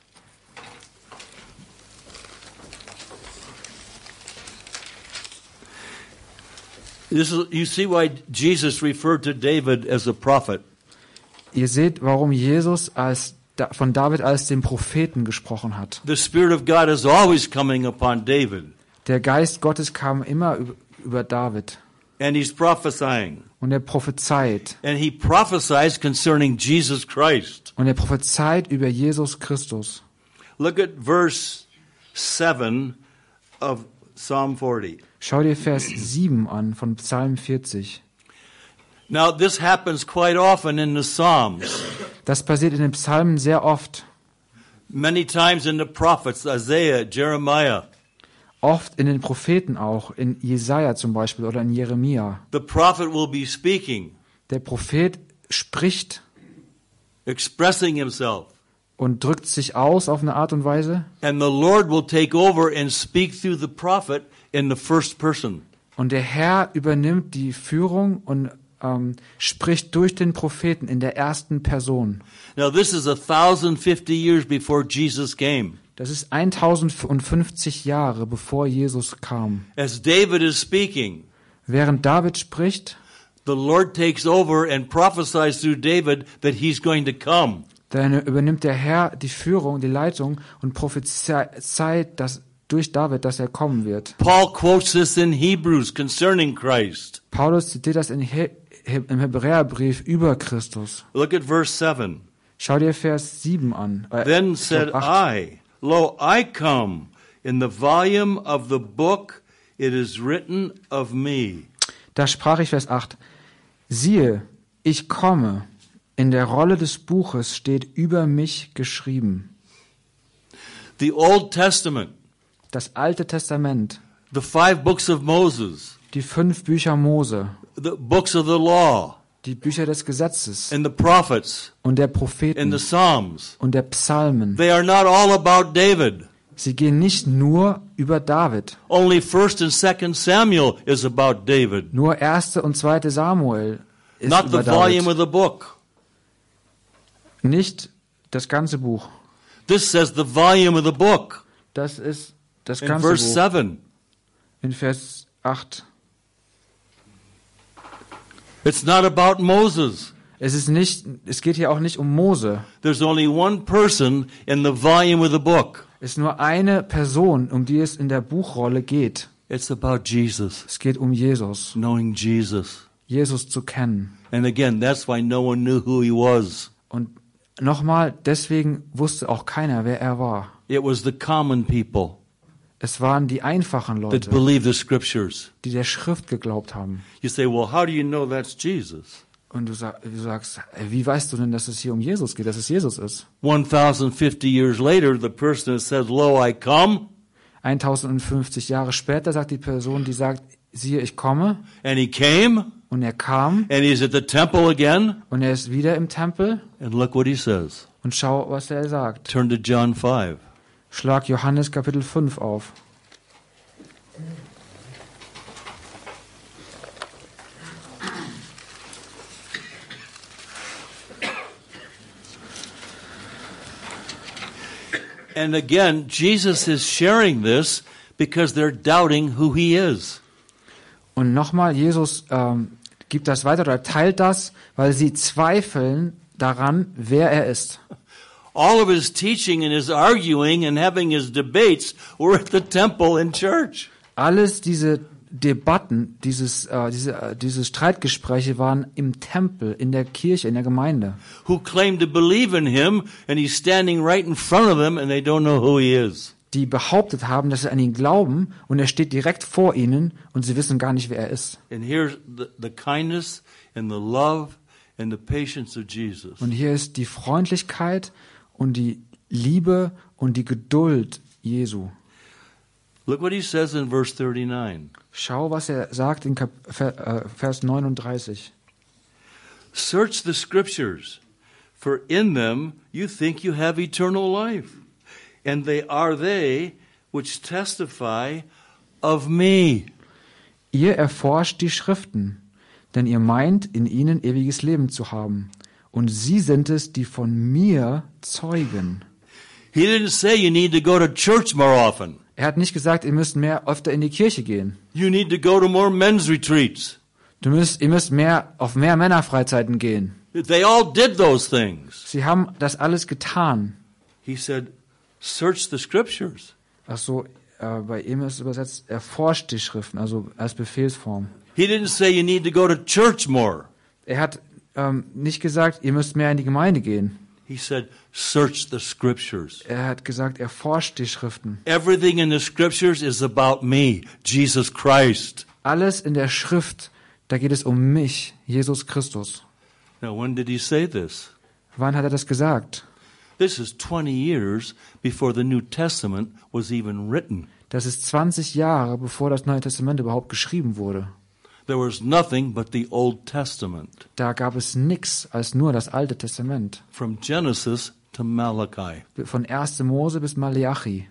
You see why Jesus referred to David as a prophet. Ihr seht, warum Jesus von David als dem Propheten gesprochen hat. The Spirit of God is always coming upon David. Der Geist Gottes kam immer über David. And he's prophesying. Und er prophezeit. And he prophesies concerning Jesus Christ. Und er prophezeit über Jesus Christus. Look at verse 7 of Psalm 40. Schau dir Vers 7 an von Psalm 40. Now this happens quite often in the Psalms. Das passiert in den Psalmen sehr oft. Many times in the prophets, Isaiah, Jeremiah. Oft in den Propheten auch, in Jesaja zum Beispiel oder in Jeremia. The prophet will be speaking. Der Prophet spricht. Expressing himself. Und drückt sich aus auf eine Art und Weise. And the Lord will take over and speak through the prophet in the first person. Und der Herr übernimmt die Führung und spricht durch den Propheten in der ersten Person. Now this is 1050 years before Jesus came. Das ist 1050 Jahre bevor Jesus kam. As David is speaking, während David spricht, the Lord takes over and prophesies through David that he's going to come. Dann übernimmt der Herr die Führung, die Leitung und prophezeit durch David, dass er kommen wird. Paul quotes this in Hebrews concerning Christ. Paulus zitiert das im Hebräerbrief über Christus. Look at verse 7. Schau dir Vers 7 an. Then said I, Lo, I come. In the volume of the book it is written of me. Da sprach ich, Vers 8. Siehe, ich komme. In der Rolle des Buches steht über mich geschrieben. The Old Testament. Das Alte Testament. The 5 books of Moses. Die 5 Bücher Mose. The books of the law. Die Bücher des Gesetzes. And the prophets. Und der Propheten. And the Psalms. Und der Psalmen. They are not all about David. Sie gehen nicht nur über David. Only 1 and 2 Samuel is about David. Nur 1. und 2. Samuel ist not über the volume David. of the book. Nicht das ganze Buch. This says the volume of the book. Das ist das In ganze verse Buch. 7. In Vers 8. It's not about Moses. Es geht hier auch nicht um Mose. There's only one person in the volume of the book. Es ist nur eine Person, um die es in der Buchrolle geht. It's about Jesus. Es geht um Jesus. Knowing Jesus. Jesus zu kennen. And again, that's why no one knew who he was. Und nochmal, deswegen wusste auch keiner, wer er war. It was the common people Es waren die einfachen that Leute, believed the scriptures. die der Schrift geglaubt haben. You say, well, how do you know that's Jesus? Und du sagst, wie weißt du denn, dass es hier um Jesus geht, dass es Jesus ist? 1050 years later, the person that says, Lo, I come. 1050 Jahre später sagt die Person, die sagt, siehe, ich komme. And he came. Und er kam. And he's at the temple again. Und er ist wieder im Tempel. And look what he says. Und schau, was er sagt. Turn to John 5. Schlag Johannes Kapitel 5 auf. And again, Jesus is sharing this because they're doubting who he is. Und nochmal, Jesus gibt das weiter oder teilt das, weil sie zweifeln daran, wer er ist. All of his teaching and his arguing and having his debates were at the temple in church. Alles diese Debatten, diese Streitgespräche waren im Tempel, in der Kirche, in der Gemeinde. Who claim to believe in him, and he's standing right in front of them, and they don't know who he is. Die behauptet haben, dass sie an ihn glauben, und er steht direkt vor ihnen und sie wissen gar nicht, wer er ist. And here's the kindness and the love and the patience of Jesus. Und hier ist die Freundlichkeit und die Liebe und die Geduld Jesu. Look what he says in verse 39. Schau, was er sagt in Vers 39. Search the scriptures, for in them you think you have eternal life, and they are they which testify of me. Ihr erforscht die Schriften, denn ihr meint, in ihnen ewiges Leben zu haben. Und sie sind es, die von mir zeugen. He didn't say you need to go to church more often. Er hat nicht gesagt, ihr müsst öfter in die Kirche gehen. You need to go to more men's retreats. Ihr müsst auf mehr Männerfreizeiten gehen. They all did those things. Sie haben das alles getan. He said, search the scriptures. Ach so, bei ihm ist übersetzt, erforscht die Schriften, also als Befehlsform. He didn't say you need to go to church more. Er hat nicht gesagt, ihr müsst mehr in die Gemeinde gehen. He said, search the scriptures. Er hat gesagt, erforscht die Schriften. Everything in the scriptures is about me, Jesus Christ. Alles in der Schrift, da geht es um mich, Jesus Christus. Now, when did he say this? Wann hat er das gesagt? This is 20 years before the New Testament was even written. Das ist 20 Jahre, bevor das Neue Testament überhaupt geschrieben wurde. There was nothing but the Old Testament. Da gab es nichts als nur das Alte Testament. From Genesis to Malachi. Von 1. Mose bis Maleachi.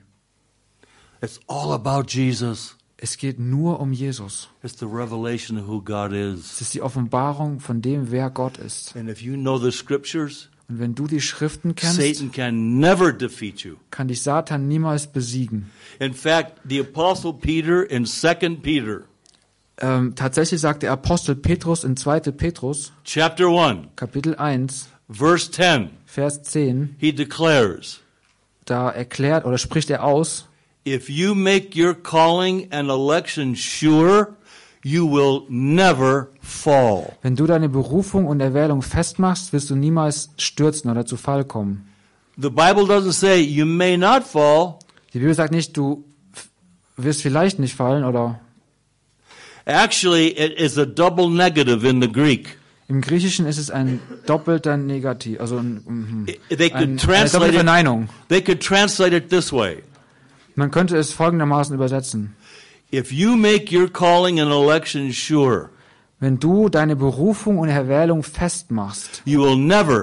It's all about Jesus. Es geht nur um Jesus. It's the revelation of who God is. Es ist die Offenbarung von dem, wer Gott ist. And if you know the scriptures, und wenn du die Schriften kennst, Satan can never defeat you. Kann dich Satan niemals besiegen. In fact, the Apostle Peter in 2 Peter. Tatsächlich sagt der Apostel Petrus in 2. Petrus, Chapter 1, Kapitel 1, Verse 10, Vers 10, he declares, da erklärt oder spricht er aus, if you make your calling and election sure, you will never fall. Wenn du deine Berufung und Erwählung festmachst, wirst du niemals stürzen oder zu Fall kommen. The Bible doesn't say you may not fall. Die Bibel sagt nicht, du wirst vielleicht nicht fallen oder. Actually, it is a double negative in the Greek. Im Griechischen ist es ein doppelter Negativ, also eine doppelte Verneinung. They could translate it this way. Man könnte es folgendermaßen übersetzen. If you make your calling and election sure, wenn du deine Berufung und Erwählung festmachst, you will never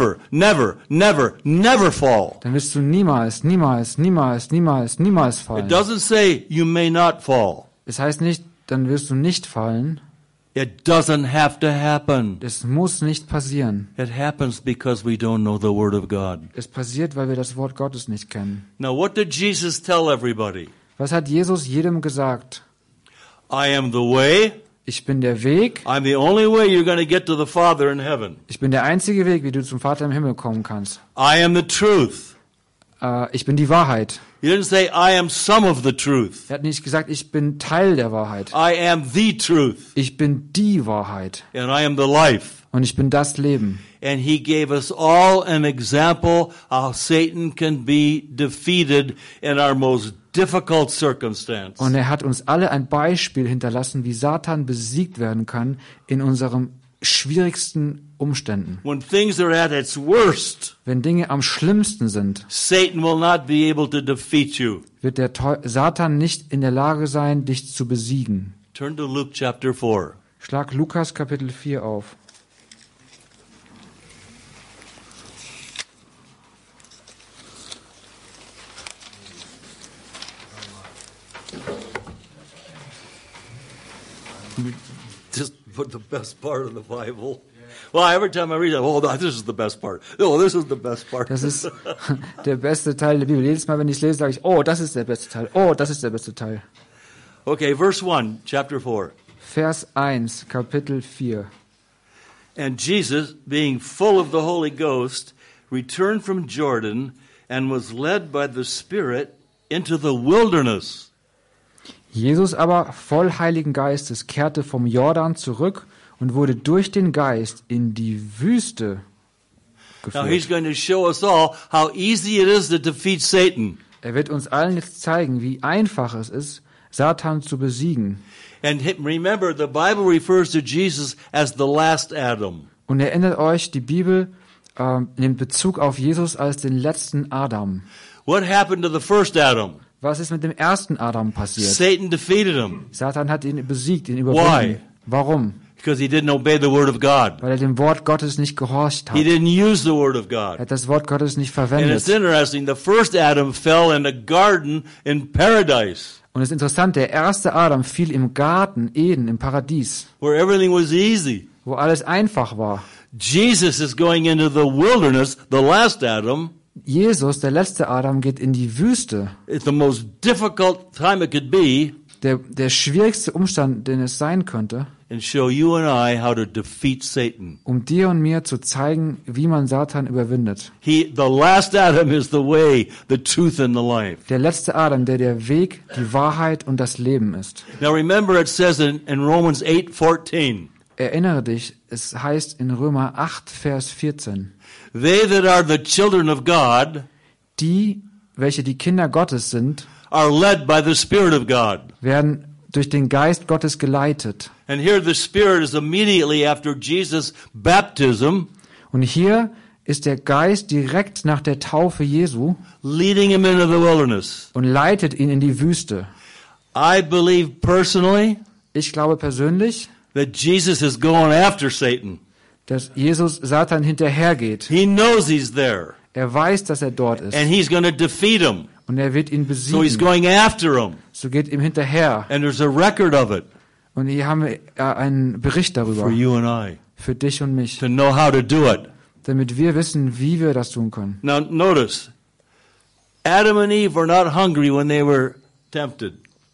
fall. Dann wirst du niemals fallen. It doesn't say you may not fall. Es heißt nicht, dann wirst du nicht fallen. It doesn't have to happen. Es muss nicht passieren. It happens because we don't know the word of God. Es passiert, weil wir das Wort Gottes nicht kennen. Now, what did Jesus tell everybody? Was hat Jesus jedem gesagt? I am the way. Ich bin der Weg. I'm the only way you're going to get to the Father in heaven. Ich bin der einzige Weg, wie du zum Vater im Himmel kommen kannst. I am the truth. Ich bin die Wahrheit. He didn't say I am some of the truth. Er hat nicht gesagt, ich bin Teil der Wahrheit. I am the truth. Ich bin die Wahrheit. And I am the life. Und ich bin das Leben. And he gave us all an example how Satan can be defeated in our most difficult circumstance. Und er hat uns alle ein Beispiel hinterlassen, wie Satan besiegt werden kann in unserem schwierigsten Umständen. When things are at its worst, wenn Dinge am schlimmsten sind, Satan will not be able to defeat you. Wird der Satan nicht in der Lage sein, dich zu besiegen. Turn to Luke chapter 4. Schlag Lukas Kapitel 4 auf. Just put the best part of the Bible. Well, every time I read it, oh, this is the best part. Oh, this is the best part. Das ist der beste Teil der Bibel. Jedes Mal, wenn ich es lese, sage ich, oh, das ist der beste Teil. Oh, das ist der beste Teil. Okay, verse 1, chapter 4. Vers 1, Kapitel 4. And Jesus, being full of the Holy Ghost, returned from Jordan and was led by the Spirit into the wilderness. Jesus aber, voll Heiligen Geistes, kehrte vom Jordan zurück und wurde durch den Geist in die Wüste Now he's geführt. going to show us all how easy it is to defeat Satan. Er wird uns allen jetzt zeigen, wie einfach es ist, Satan zu besiegen. And remember, the Bible refers to Jesus as the last Adam. Und erinnert euch, die Bibel nimmt Bezug auf Jesus als den letzten Adam. What happened to the first Adam? Was ist mit dem ersten Adam passiert? Satan defeated him Satan hat ihn besiegt, ihn überwunden. Why? Warum? because he didn't obey the word of God. Weil er dem Wort Gottes nicht gehorcht He hat. didn't use the word of Er God. hat das Wort Gottes nicht And it's verwendet. interesting, the first Adam fell in a garden in paradise Und es ist interessant, der erste Adam fiel im Garten Eden, im Paradies, where everything was easy. wo alles einfach war. Jesus is going into the wilderness, the last Adam. Jesus, der letzte Adam, geht in die Wüste. It's the most difficult time it could be, Der schwierigste Umstand, den es sein könnte, and show you and I how to defeat Satan. um dir und mir zu zeigen, wie man Satan überwindet. The last Adam is the way, the truth, and the life. Der letzte Adam, der Weg, die Wahrheit und das Leben ist. Now remember, it says in Romans 8:14, Erinnere dich, es heißt in Römer 8, Vers 14, they that are the children of God die, welche die Kinder Gottes sind, are led by the Spirit of God. werden durch den Geist Gottes geleitet. And here the Spirit is immediately after Jesus' baptism, Und hier ist der Geist direkt nach der Taufe Jesu leading him into the wilderness. und leitet ihn in die Wüste. I believe personally Ich glaube persönlich, that Jesus is going after Satan. dass Jesus Satan hinterhergeht. He knows he's there, Er weiß, dass er dort ist. and he's going to defeat him. Und er wird ihn So he's besiegen. going after him, So geht ihm hinterher. and there's a record of it Und hier haben wir einen Bericht for darüber. you and I Für dich und mich. to know how to do it. Damit wir wissen, wie wir das tun können. Now notice, Adam and Eve were not hungry when they were tempted.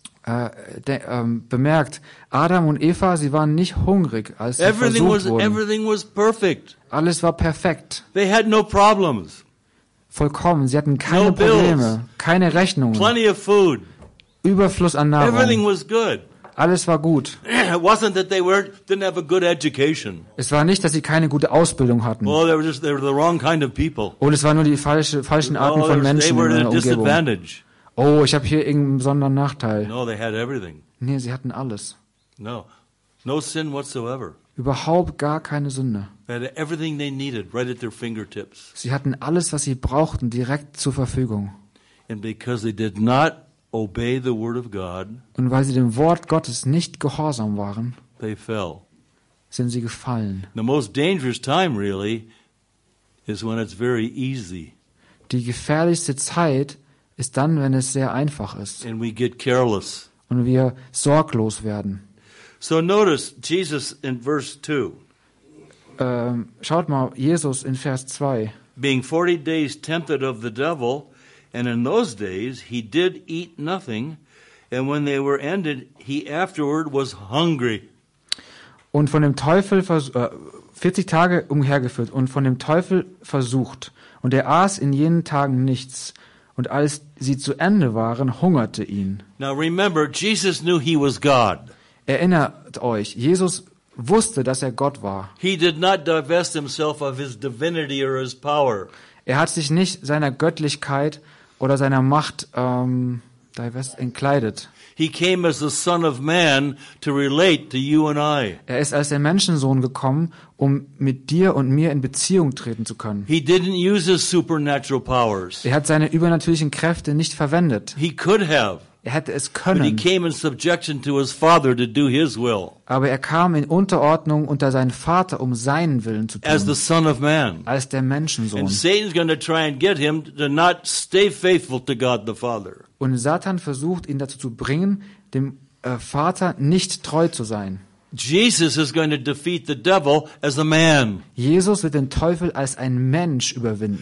Bemerkt, Adam und Eva, sie waren nicht hungrig, als sie versucht wurden. Everything was perfect. Alles war perfekt. They had no problems, Vollkommen. Sie hatten keine No bills. Probleme, keine Rechnungen, plenty of food. Überfluss an Everything Nahrung. was good. Alles war gut. It wasn't that they didn't have a good education. Es war nicht, dass sie keine gute Ausbildung hatten. Well, they were the wrong kind of people. Und es waren nur die falschen Arten Oh, von they Menschen were in at der a Umgebung. disadvantage. Oh, ich habe hier irgendeinen besonderen Nachteil. No, they had everything. Nee, sie hatten alles. No sin whatsoever. Überhaupt gar keine Sünde. They had everything they needed right at their fingertips. Sie hatten alles, was sie brauchten, direkt zur Verfügung. And because they did not obey the word of God, Und weil sie dem Wort Gottes nicht gehorsam waren, they fell. sind sie gefallen. The most dangerous time, really, is when it's very easy Die gefährlichste Zeit ist dann, wenn es sehr einfach ist and we get careless. und wir sorglos werden. So notice Jesus in verse 2. Schaut mal, Jesus in Vers 2. Being 40 days tempted of the devil, and in those days he did eat nothing, and when they were ended, he afterward was hungry. Und von dem Teufel 40 Tage umhergeführt und von dem Teufel versucht. Und er aß in jenen Tagen nichts. Und als sie zu Ende waren, hungerte ihn. Now remember, Jesus knew he was God. Erinnert euch, Jesus wusste, dass er Gott war. He did not divest himself of his divinity or his power. Er hat sich nicht seiner Göttlichkeit oder seiner Macht entkleidet. He came as the Son of Man to relate to you and I. Er ist als der Menschensohn gekommen, um mit dir und mir in Beziehung treten zu können. He didn't use his supernatural powers. Er hat seine übernatürlichen Kräfte nicht verwendet. He could have, Er hätte es but he können, came in subjection to his Father to do his will aber er kam in Unterordnung unter seinen Vater, um seinen Willen zu as the tun, Son of Man. als der Menschensohn. And Satan's going to try and get him to not stay faithful to God the Father. Und Satan versucht, ihn dazu zu bringen, dem Vater nicht treu zu sein. Jesus is going to defeat the devil as a man. Jesus wird den Teufel als ein Mensch überwinden.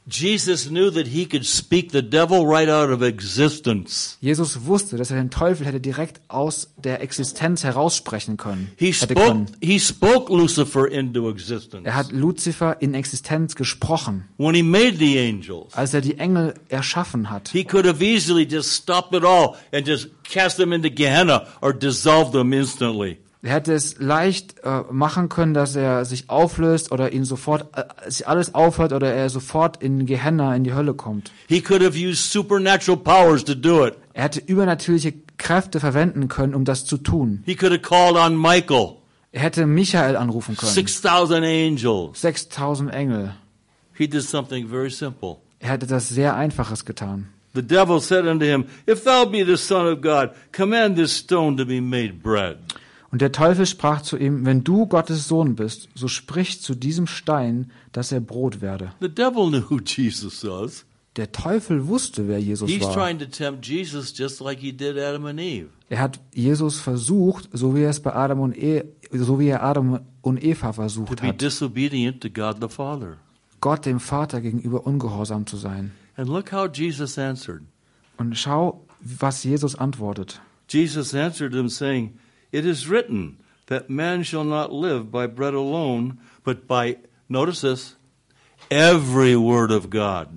Jesus knew that he could speak the devil right out of existence. Jesus wusste, dass er den Teufel hätte direkt aus der Existenz heraussprechen können. He spoke Lucifer into existence. Er hat Luzifer in Existenz gesprochen. When he made the angels, als er die Engel erschaffen hat. He could have easily just stopped it all and just cast them into Gehenna or dissolved them instantly. Er hätte es leicht machen können, dass er sich auflöst oder ihn sofort sich alles aufhört oder er sofort in Gehenna, in die Hölle kommt. He could have used supernatural powers to do it. Er hätte übernatürliche Kräfte verwenden können, um das zu tun. He could have called on Michael. Er hätte Michael anrufen können. 6,000 angels. 6.000 Engel. He did something very simple. Er hätte das sehr Einfaches getan. The devil said unto him, If thou be the Son of God, command this stone to be made bread. Und der Teufel sprach zu ihm, wenn du Gottes Sohn bist, so sprich zu diesem Stein, dass er Brot werde. The devil knew who Jesus was. Der Teufel wusste, wer Jesus He's war. trying to tempt Jesus just like he did Adam and Eve. Er hat Jesus versucht, so wie er Adam und Eva To versucht be hat, disobedient to God the Father. Gott dem Vater gegenüber ungehorsam zu sein. And look how Jesus answered. Und schau, was Jesus antwortet. Jesus answered him saying, It is written that man shall not live by bread alone, but by, notice this, every word of God.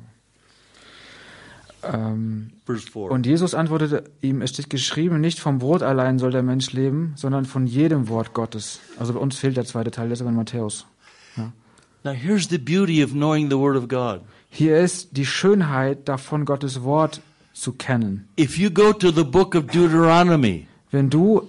Verse 4. Und Jesus antwortete ihm, es steht geschrieben, nicht vom Brot allein soll der Mensch leben, sondern von jedem Wort Gottes. Also bei uns fehlt der zweite Teil, der ist aber in Matthäus. Ja. Now here's the beauty of knowing the word of God. Hier ist die Schönheit davon, Gottes Wort zu kennen. If you go to the book of Deuteronomy, Wenn du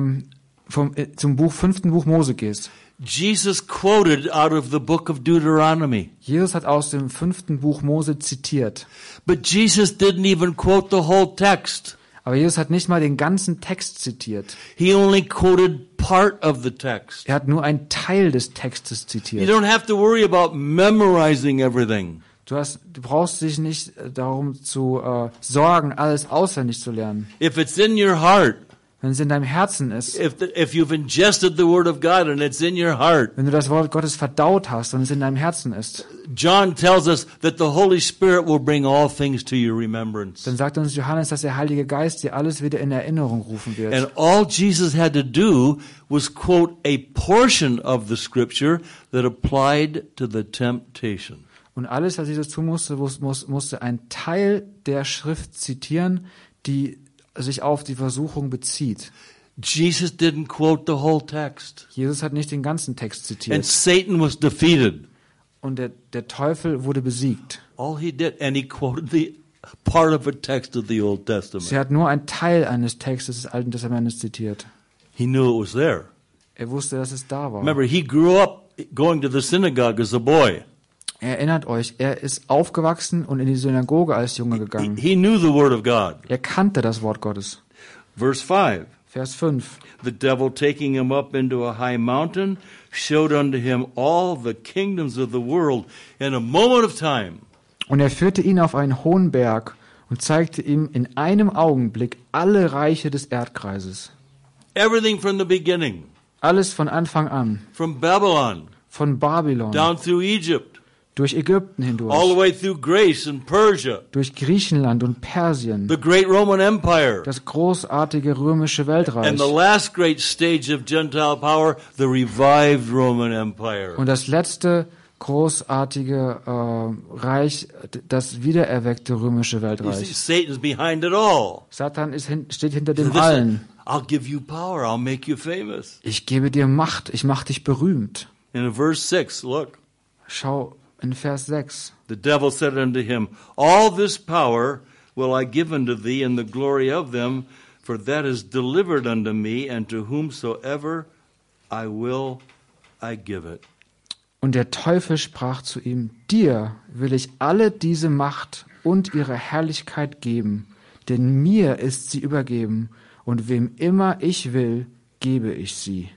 zum 5. Buch Mose gehst, Jesus quoted out of the book of Deuteronomy. Jesus hat aus dem 5. Buch Mose zitiert. But Jesus didn't even quote the whole text. Aber Jesus hat nicht mal den ganzen Text zitiert. He only quoted part of the text. Er hat nur einen Teil des Textes You zitiert. don't have to worry about memorizing everything. Du brauchst dich nicht darum zu sorgen, alles auswendig zu lernen. If it's in your heart, Wenn es in deinem Herzen ist, if you've ingested the word of God and it's in your heart, wenn du das Wort Gottes verdaut hast und es in deinem Herzen ist, John tells us that the Holy Spirit will bring all things to your remembrance. dann sagt uns Johannes, dass der Heilige Geist dir alles wieder in Erinnerung rufen wird. And all Jesus had to do was quote a portion of the scripture that applied to the temptation. Und alles, was Jesus tun musste ein Teil der Schrift zitieren, die sich auf die Versuchung bezieht. Jesus didn't quote the whole text. Jesus hat nicht den ganzen Text And zitiert. Satan was defeated. Und der Teufel wurde besiegt. All he did, and he quoted the part of a text of the Old Testament. Sie hat nur einen Teil eines Textes des Alten Testamentes zitiert. He knew it was there. Er wusste, dass es da war. Remember, he grew up going to the synagogue as a boy. Erinnert euch, er ist aufgewachsen und in die Synagoge als Junge gegangen. He knew the word of God. Er kannte das Wort Gottes. Verse 5. Vers 5. The devil taking him up into a high mountain showed unto him all the kingdoms of the world in a moment of time. Und er führte ihn auf einen hohen Berg und zeigte ihm in einem Augenblick alle Reiche des Erdkreises. Everything from the beginning. Alles von Anfang an. From Babylon Von Babylon, down through Egypt. durch Ägypten All the hindurch, way through Greece and Persia. durch Griechenland und Persien, The great Roman Empire. das großartige römische And Weltreich the last great stage of Gentile power, the revived Roman Empire. und das letzte großartige Reich, das wiedererweckte römische You see, Weltreich. Satan's behind it all. Satan steht hinter dem Listen, allen. I'll give you power. I'll make you famous. Ich gebe dir Macht, ich mache dich berühmt. In verse 6, look. Schau in Vers 6. The devil said unto him, All this power will I give unto thee, and the glory of them, for that is delivered unto me, and to whomsoever I will, I give it. Und der Teufel sprach zu ihm, dir will ich alle diese Macht und ihre Herrlichkeit geben, denn mir ist sie übergeben, und wem immer ich will, gebe ich sie.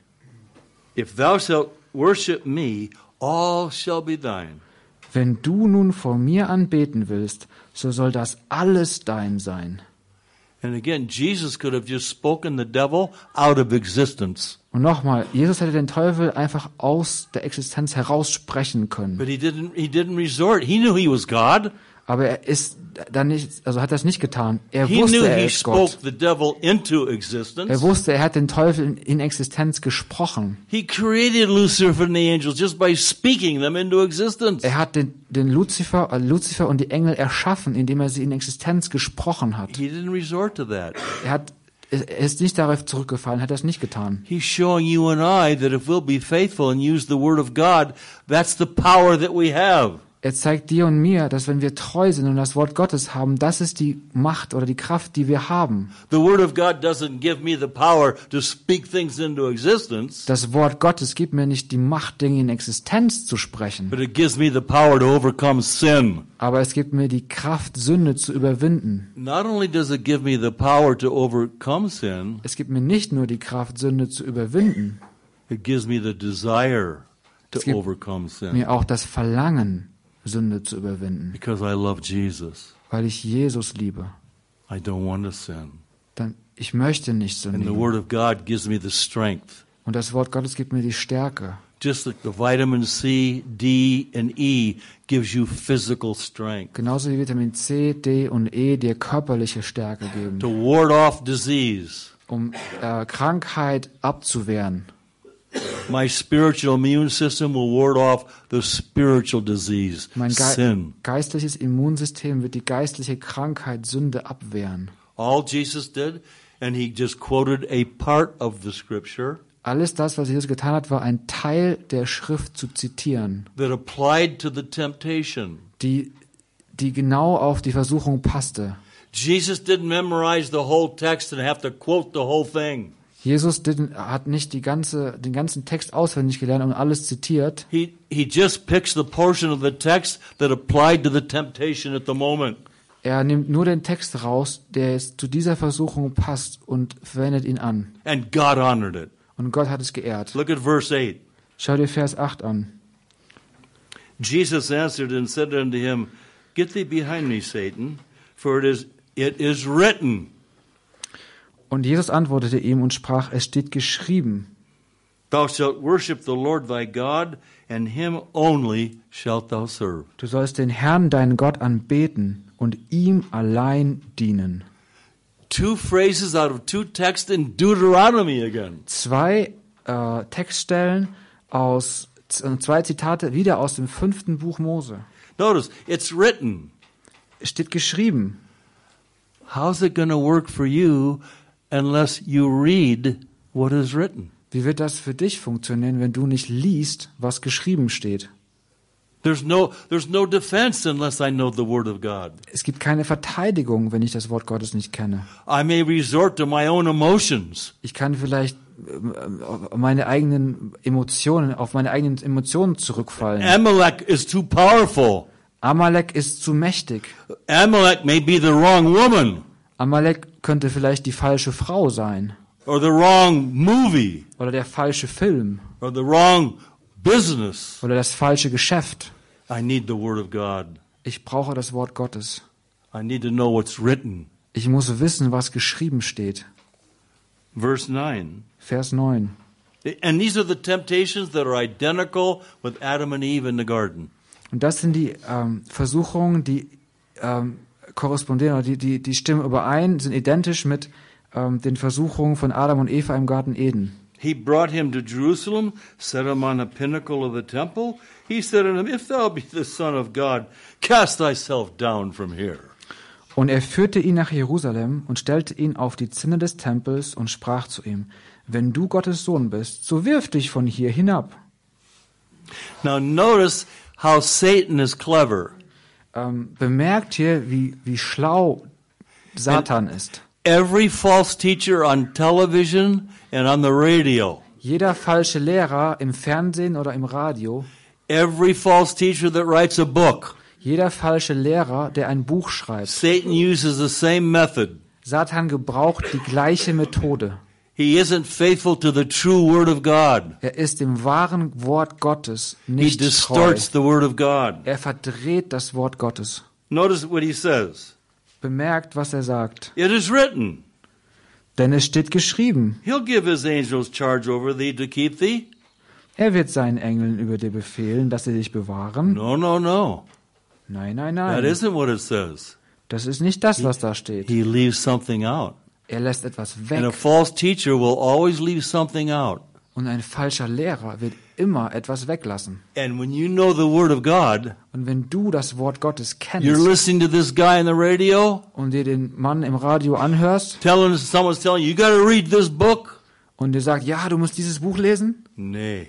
If thou shalt worship me, all shall be thine. Wenn du nun vor mir anbeten willst, so soll das alles dein sein. And again, Jesus could have just spoken the devil out of existence. Und nochmal, Jesus hätte den Teufel einfach aus der Existenz heraussprechen können. But he didn't resort. He knew he was God. Aber er ist dann nicht, also hat das nicht getan. Er He wusste, knew er he ist spoke Gott. the devil into existence. Er wusste, er hat den Teufel in Existenz gesprochen. He created Lucifer and the angels just by speaking them into existence. Er hat den Luzifer und die Engel erschaffen, indem er sie in Existenz gesprochen hat. He didn't resort to that. Er ist nicht darauf zurückgefallen, hat das nicht getan. He's showing you and I that if we'll be faithful and use the word of God, that's the power that we have. Er zeigt dir und mir, dass wenn wir treu sind und das Wort Gottes haben, das ist die Macht oder die Kraft, die wir haben. The word of God doesn't give me the power to speak things into existence, Das Wort Gottes gibt mir nicht die Macht, Dinge in Existenz zu sprechen, but it gives me the power to overcome sin. aber es gibt mir die Kraft, Sünde zu überwinden. Not only does it give me the power to overcome sin, Es gibt mir nicht nur die Kraft, Sünde zu überwinden, it gives me the desire to Es gibt overcome sin mir auch das Verlangen, Sünde zu überwinden. because I love Jesus. Weil ich Jesus liebe. I don't want to sin. Dann, ich möchte nicht And the sündigen. word of God gives me the strength. Und das Wort Gottes gibt mir die Stärke. Just like the vitamin C, D, and E gives you physical strength Genauso wie Vitamin C, D und E dir körperliche Stärke geben, to ward off disease. um Krankheit abzuwehren. My spiritual immune system will ward off the spiritual disease, Mein sin. geistliches Immunsystem wird die geistliche Krankheit, Sünde abwehren. All Jesus did, and he just quoted a part of the scripture Alles das, was Jesus getan hat, war ein Teil der Schrift zu zitieren, that applied to the temptation. die genau auf die Versuchung passte. Jesus didn't memorize the whole text and have to quote the whole thing. Jesus hat nicht den ganzen Text auswendig gelernt und alles zitiert. He just picks the portion of the text that applied to the temptation at the moment. Er nimmt nur den Text raus, der jetzt zu dieser Versuchung passt und verwendet ihn an. And God honored it. Und Gott hat es geehrt. Look at verse 8. Schau dir Vers 8 an. Jesus answered and said unto him, Get thee behind me, Satan, for it is written. Und Jesus antwortete ihm und sprach, es steht geschrieben, Thou shalt worship the Lord thy God, and him only shalt thou serve. du sollst den Herrn, deinen Gott, anbeten und ihm allein dienen. Two phrases out of two texts in Deuteronomy again. Zwei Textstellen zwei Zitate wieder aus dem 5. Buch Mose. Notice, it's written. Es steht geschrieben. How's it going to work for you unless you read what is written? Wie wird das für dich funktionieren, wenn du nicht liest, was geschrieben steht? There's no defense unless I know the word of God. Es gibt keine Verteidigung, wenn ich das Wort Gottes nicht kenne. I may resort to my own emotions. Ich kann vielleicht auf meine eigenen Emotionen zurückfallen. Amalek is too powerful. Amalek ist zu mächtig. Amalek may be the wrong woman Amalek könnte vielleicht die falsche Frau sein. or the wrong movie Oder der falsche Film. or the wrong business. Oder das falsche Geschäft. I need the word of God. Ich brauche das Wort Gottes. I need to know what's written. Ich muss wissen, was geschrieben steht. Verse 9. Vers 9. And these are the temptations that are identical with Adam and Eve in the garden. Und das sind die Versuchungen, die korrespondieren, oder die stimmen überein, sind identisch mit den Versuchungen von Adam und Eva im Garten Eden. He brought him to Jerusalem, set him on the pinnacle of the temple. He said unto him, If thou be the Son of God, cast thyself down from here. Und er führte ihn nach Jerusalem und stellte ihn auf die Zinne des Tempels und sprach zu ihm, wenn du Gottes Sohn bist, so wirf dich von hier hinab. Now notice how Satan is clever. Bemerkt hier, wie schlau Satan ist. Every false teacher on television and on the radio, Jeder falsche Lehrer im Fernsehen oder im Radio, every false teacher that writes a book, jeder falsche Lehrer, der ein Buch schreibt, Satan uses the same method. Satan gebraucht die gleiche Methode. He isn't faithful to the true word of God. Er ist dem wahren Wort Gottes He nicht treu. distorts the word of God. Er verdreht das Wort Gottes. Notice what he says. bemerkt, was er sagt. It is written, Denn es steht geschrieben, He'll give His angels charge over thee to keep thee. er wird seinen Engeln über dir befehlen, dass sie dich bewahren. No, no, no. Nein, nein, That nein. isn't what it says. Das ist nicht das, was da steht. He leaves something out. Er lässt etwas And a weg. false teacher will always leave something out. Und ein falscher Lehrer wird immer etwas weglassen. And when you know the Word of God, Und wenn du das Wort Gottes you're kennst listening to this guy on the radio, und dir den Mann im Radio anhörst someone's telling you, you got to read this book. und dir sagt, ja, du musst dieses Buch lesen? Nay,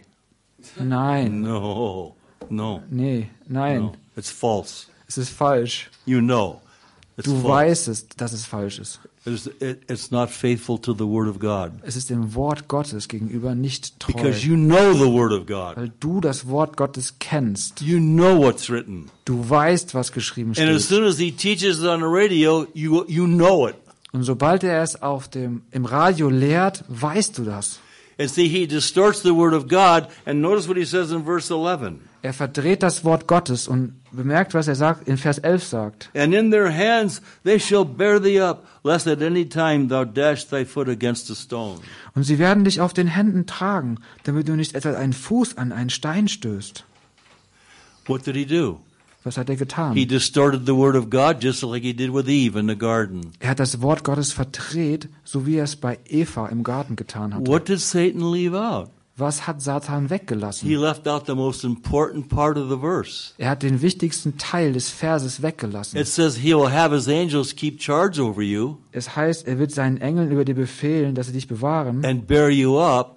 Nein, no, nee, nein, no. It's false. es ist falsch. You know. It's Du false. weißt es, dass es falsch ist. It's not faithful to the Word of God. Es ist dem Wort Gottes gegenüber nicht treu, Because you know the Word of God. weil du das Wort Gottes kennst. You know what's written. Du weißt, was geschrieben And as steht. soon as he teaches it on the radio, you know it. Und sobald er es im Radio lehrt, weißt du das. And see, he distorts the Word of God. And notice what he says in verse 11. Er verdreht das Wort Gottes und bemerkt, was er sagt, in Vers 11 sagt. And in their hands they shall bear thee up, lest at any time thou dash thy foot against a stone. Und sie werden dich auf den Händen tragen, damit du nicht etwa einen Fuß an einen Stein stößt. What did he do? Was hat er He getan? distorted the Word of God just like he did with Eve in the garden. Er hat das Wort Gottes verdreht, so wie er es bei Eva im Garten getan hat. What did Satan leave out? Was hat Satan He weggelassen? left out the most important part of the verse. Er hat den wichtigsten Teil des Verses weggelassen. It says he will have his angels keep charge over you Es heißt, er wird seinen Engeln über dir befehlen, dass sie dich bewahren and bear you up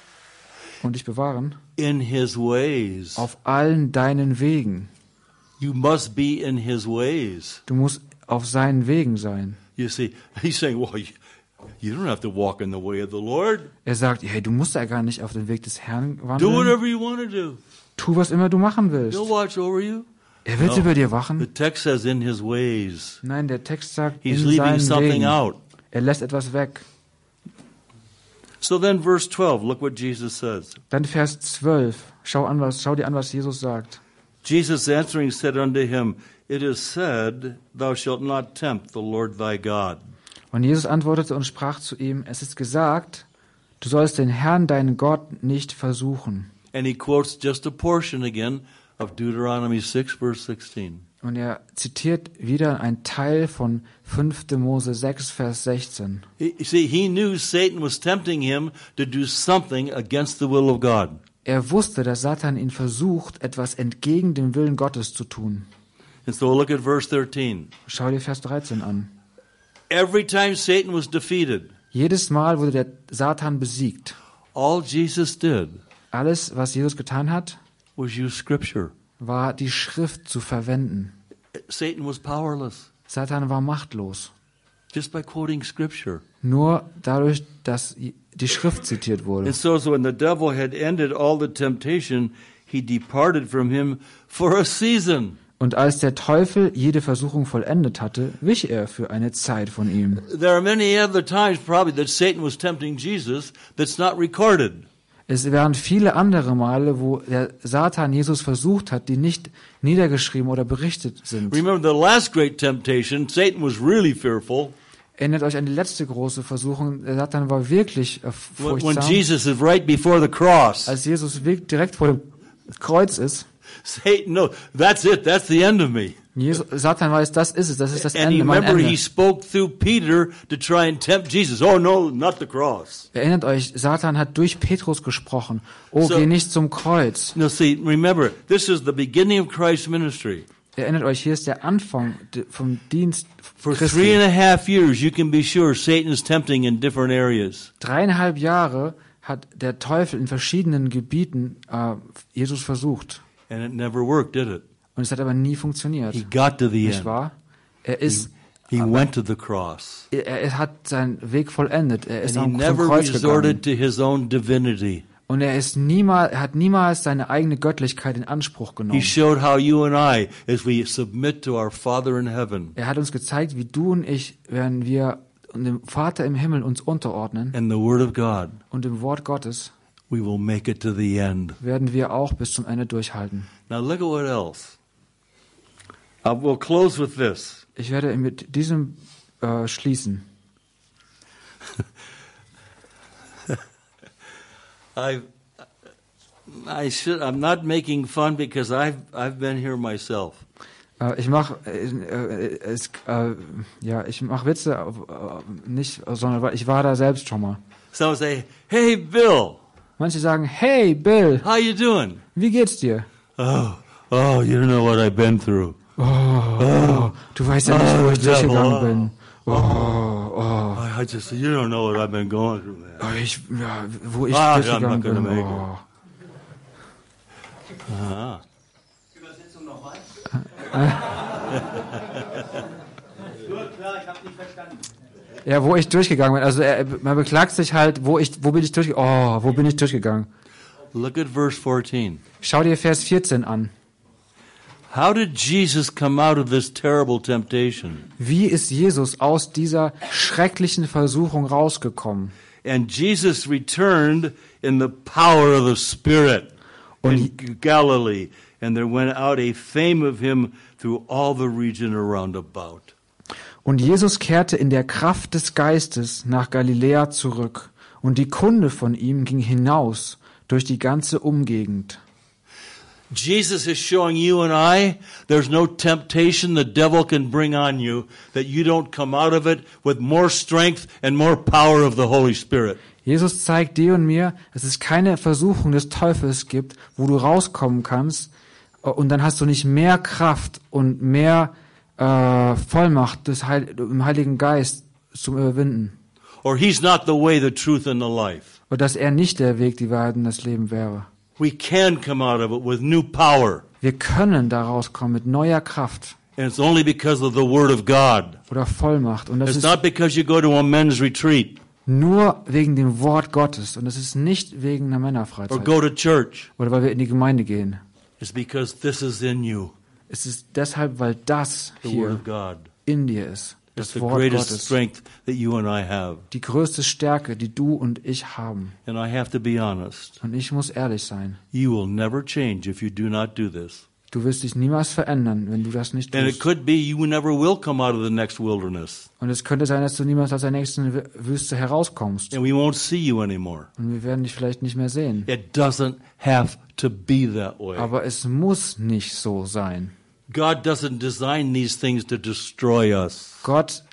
und dich bewahren in his ways. auf allen deinen Wegen. You must be in his ways. Du musst auf seinen Wegen sein. You see, he's saying, well, you don't have to walk in the way of the Lord. Er sagt, hey, du musst ja gar nicht auf den Weg des Herrn Do wandeln. whatever you want to do. Tu, was immer du machen willst. He'll watch over you. Er wird No. über dir The wachen. text says in his ways. Nein, der Text sagt, He's in leaving seinen something Wegen. out. Er lässt etwas weg. So then verse 12, look what Jesus says. Dann Vers 12. Schau dir an, was Jesus sagt. Jesus answering said unto him, It is said, Thou shalt not tempt the Lord thy God. Und Jesus antwortete und sprach zu ihm, es ist gesagt, du sollst den Herrn, deinen Gott, nicht versuchen. And he quotes just a portion again of Deuteronomy 6, verse 16. Und er zitiert wieder einen Teil von 5. Mose 6, Vers 16. He knew Satan was tempting him to do something against the will of God. Er wusste, dass Satan ihn versucht, etwas entgegen dem Willen Gottes zu tun. And so look at verse 13. Schau dir Vers 13 an. Every time Satan was defeated, Jedes Mal wurde der Satan besiegt. all Jesus did Alles, was Jesus getan hat, was use Scripture. war die Schrift zu verwenden. Satan was powerless Satan war machtlos. just by quoting Scripture. Nur dadurch, dass die Schrift zitiert wurde. And so when the devil had ended all the temptation, he departed from him for a season. Und als der Teufel jede Versuchung vollendet hatte, wich er für eine Zeit von ihm. There are many other times probably that Satan was tempting Jesus that's not recorded. Es wären viele andere Male, wo der Satan Jesus versucht hat, die nicht niedergeschrieben oder berichtet sind. Remember the last great temptation, Satan was really fearful. Erinnert euch an die letzte große Versuchung. Der Satan war wirklich When furchtsam. Jesus is right before the cross. Als Jesus direkt vor dem Kreuz ist, Satan, no, that's it, that's the end of me. Satan weiß, das ist es, das ist das And Ende, mein remember, he Ende. spoke through Peter to try and tempt Jesus. Oh no, not the cross. Erinnert euch, Satan hat durch Petrus gesprochen. Oh, So- geh nicht zum Kreuz. No, see, remember, this is the beginning of Christ's ministry. Erinnert euch, hier ist der Anfang vom Dienst For Christi. 3.5 years, you can be sure Satan is tempting in different areas. 3,5 Jahre hat der Teufel in verschiedenen Gebieten Jesus versucht. And it never worked, did it? Und es hat aber nie funktioniert. He got to the Nicht end. wahr? Er He went to the cross. er hat seinen Weg vollendet. Er ist And he zum never Kreuz gegangen. resorted to his own divinity. Und er hat niemals seine eigene Göttlichkeit in Anspruch He genommen. showed how you and I, as we submit to our Father in heaven Er hat uns gezeigt, wie du und ich, wenn wir dem Vater im Himmel uns unterordnen and the Word of God, und dem Wort Gottes, we will make it to the end. werden wir auch bis zum Ende durchhalten. Now look at what else. We'll close with this. Ich werde mit diesem schließen. I'm not making fun because I've been here myself. Ich mache Witze nicht, sondern weil ich war da selbst schon mal. Some say, "Hey, Bill, Manche sagen, hey Bill, how you doing?" wie geht's dir? Oh, you don't know what I've been through. Du weißt ja nicht, wo ich devil, durchgegangen bin. I just, you don't know what I've been going through, man. Wo ich I'm durchgegangen not gonna bin. make Oh. Übersetzung nochmal? Klar, ich hab's nicht verstanden. Ja, wo ich durchgegangen bin. Also man beklagt sich halt, wo bin ich durchgegangen? Look at verse 14. Schau dir Vers 14 an. How did Jesus come out of this terrible temptation? Wie ist Jesus aus dieser schrecklichen Versuchung rausgekommen? And Jesus returned in the power of the Spirit in Galilee, and there went out a fame of him through all the region around about. Und Jesus kehrte in der Kraft des Geistes nach Galiläa zurück, und die Kunde von ihm ging hinaus durch die ganze Umgegend. Jesus is showing you and I there's no temptation the devil can bring on you that you don't come out of it with more strength and more power of the Holy Spirit. Jesus zeigt dir und mir, dass es keine Versuchung des Teufels gibt, wo du rauskommen kannst und dann hast du nicht mehr Kraft und mehr Vollmacht im Heiligen Geist zum Überwinden. Or he's not the way, the truth and the life. Und dass er nicht der Weg, die Wahrheit und das Leben wäre. We can come out of it with new power. Wir können da rauskommen mit neuer Kraft. And it's only because of the Word of God. Oder Vollmacht. Und das It's ist not because you go to a men's retreat nur wegen dem Wort Gottes. Und das ist nicht wegen einer or Männerfreizeit. go to church. Oder weil wir in die Gemeinde gehen. It's because this is in you, Es ist deshalb, weil das the Word hier of God. in dir ist. It's Das the Wort greatest Gottes. strength that you and I have. Die größte Stärke, die du und ich haben. And I have to be honest. Und ich muss ehrlich sein. You will never change if you do not do this. Du wirst dich niemals verändern, wenn du das nicht And it tust. could be you never will come out of the next wilderness. Und es könnte sein, dass du niemals aus der nächsten Wüste herauskommst. And we won't see you anymore. Und wir werden dich vielleicht nicht mehr sehen. It doesn't have to be that way. Aber es muss nicht so sein. God doesn't design these things to destroy us. Gott,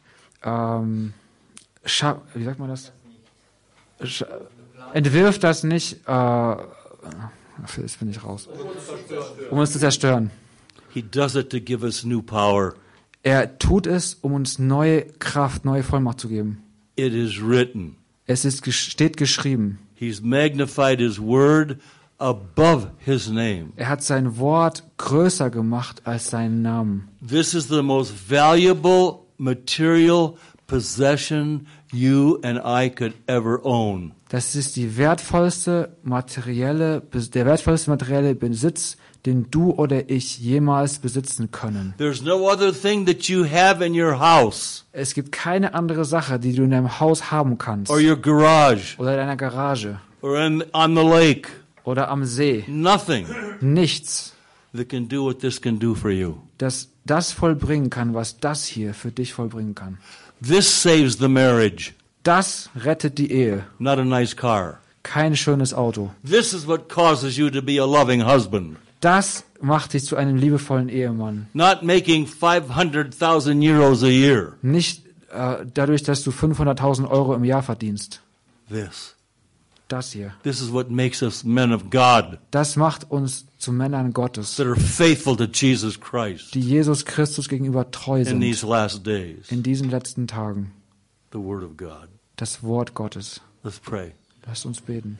wie sagt man das? Entwirft das nicht, jetzt bin ich raus, um uns zu zerstören. He does it to give us new power. Er tut es, um uns neue Kraft, neue Vollmacht zu geben. It is written. Steht geschrieben. He's magnified his word above his name. Er hat sein Wort größer gemacht als seinen Namen. This is the most valuable material possession you and I could ever own. Das ist der wertvollste materielle Besitz, den du oder ich jemals besitzen können. There's no other thing that you have in your house Es gibt keine andere Sache, die du in deinem Haus haben kannst. or your garage Oder in deiner Garage. or on the lake. Oder am See. Nothing Nichts, that can do what this can do for you. das vollbringen kann, was das hier für dich vollbringen kann. This saves the marriage, Das rettet die Ehe. not a nice car. Kein schönes Auto. This is what causes you to be a loving husband, Das macht dich zu einem liebevollen Ehemann. not making 500,000 euros a year. Nicht dadurch, dass du 500.000 Euro im Jahr verdienst. Das hier. This is what makes us men of God Das macht uns zu Männern Gottes, that are faithful to Jesus Christ die Jesus Christus gegenüber treu in sind these last days. in diesen letzten Tagen. The Word of God. Das Wort Gottes. Let's pray. Lasst uns beten.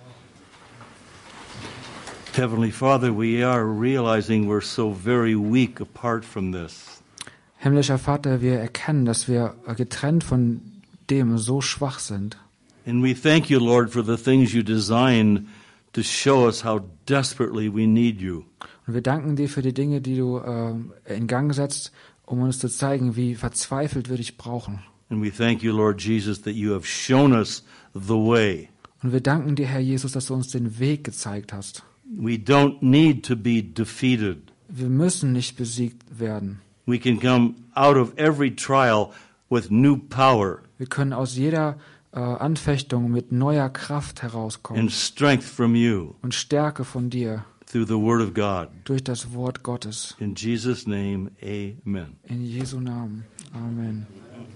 Heavenly Father, we are realizing we're so very weak apart from this. Himmlischer Vater, wir erkennen, dass wir getrennt von dem so schwach sind. And we thank you, Lord, for the things you designed to show us how desperately we need you. Und wir danken dir für die Dinge, die du in Gang setzt, um uns zu zeigen, wie verzweifelt wir dich brauchen. And we thank you, Lord Jesus, that you have shown us the way. Und wir danken dir, Herr Jesus, dass du uns den Weg gezeigt hast. We don't need to be defeated. Wir müssen nicht besiegt werden. We can come out of every trial with new power Wir können aus jeder Anfechtung mit neuer Kraft herauskommen and strength from you und Stärke von dir through the Word of God. durch das Wort Gottes. In Jesus' name, amen. In Jesu Namen. Amen.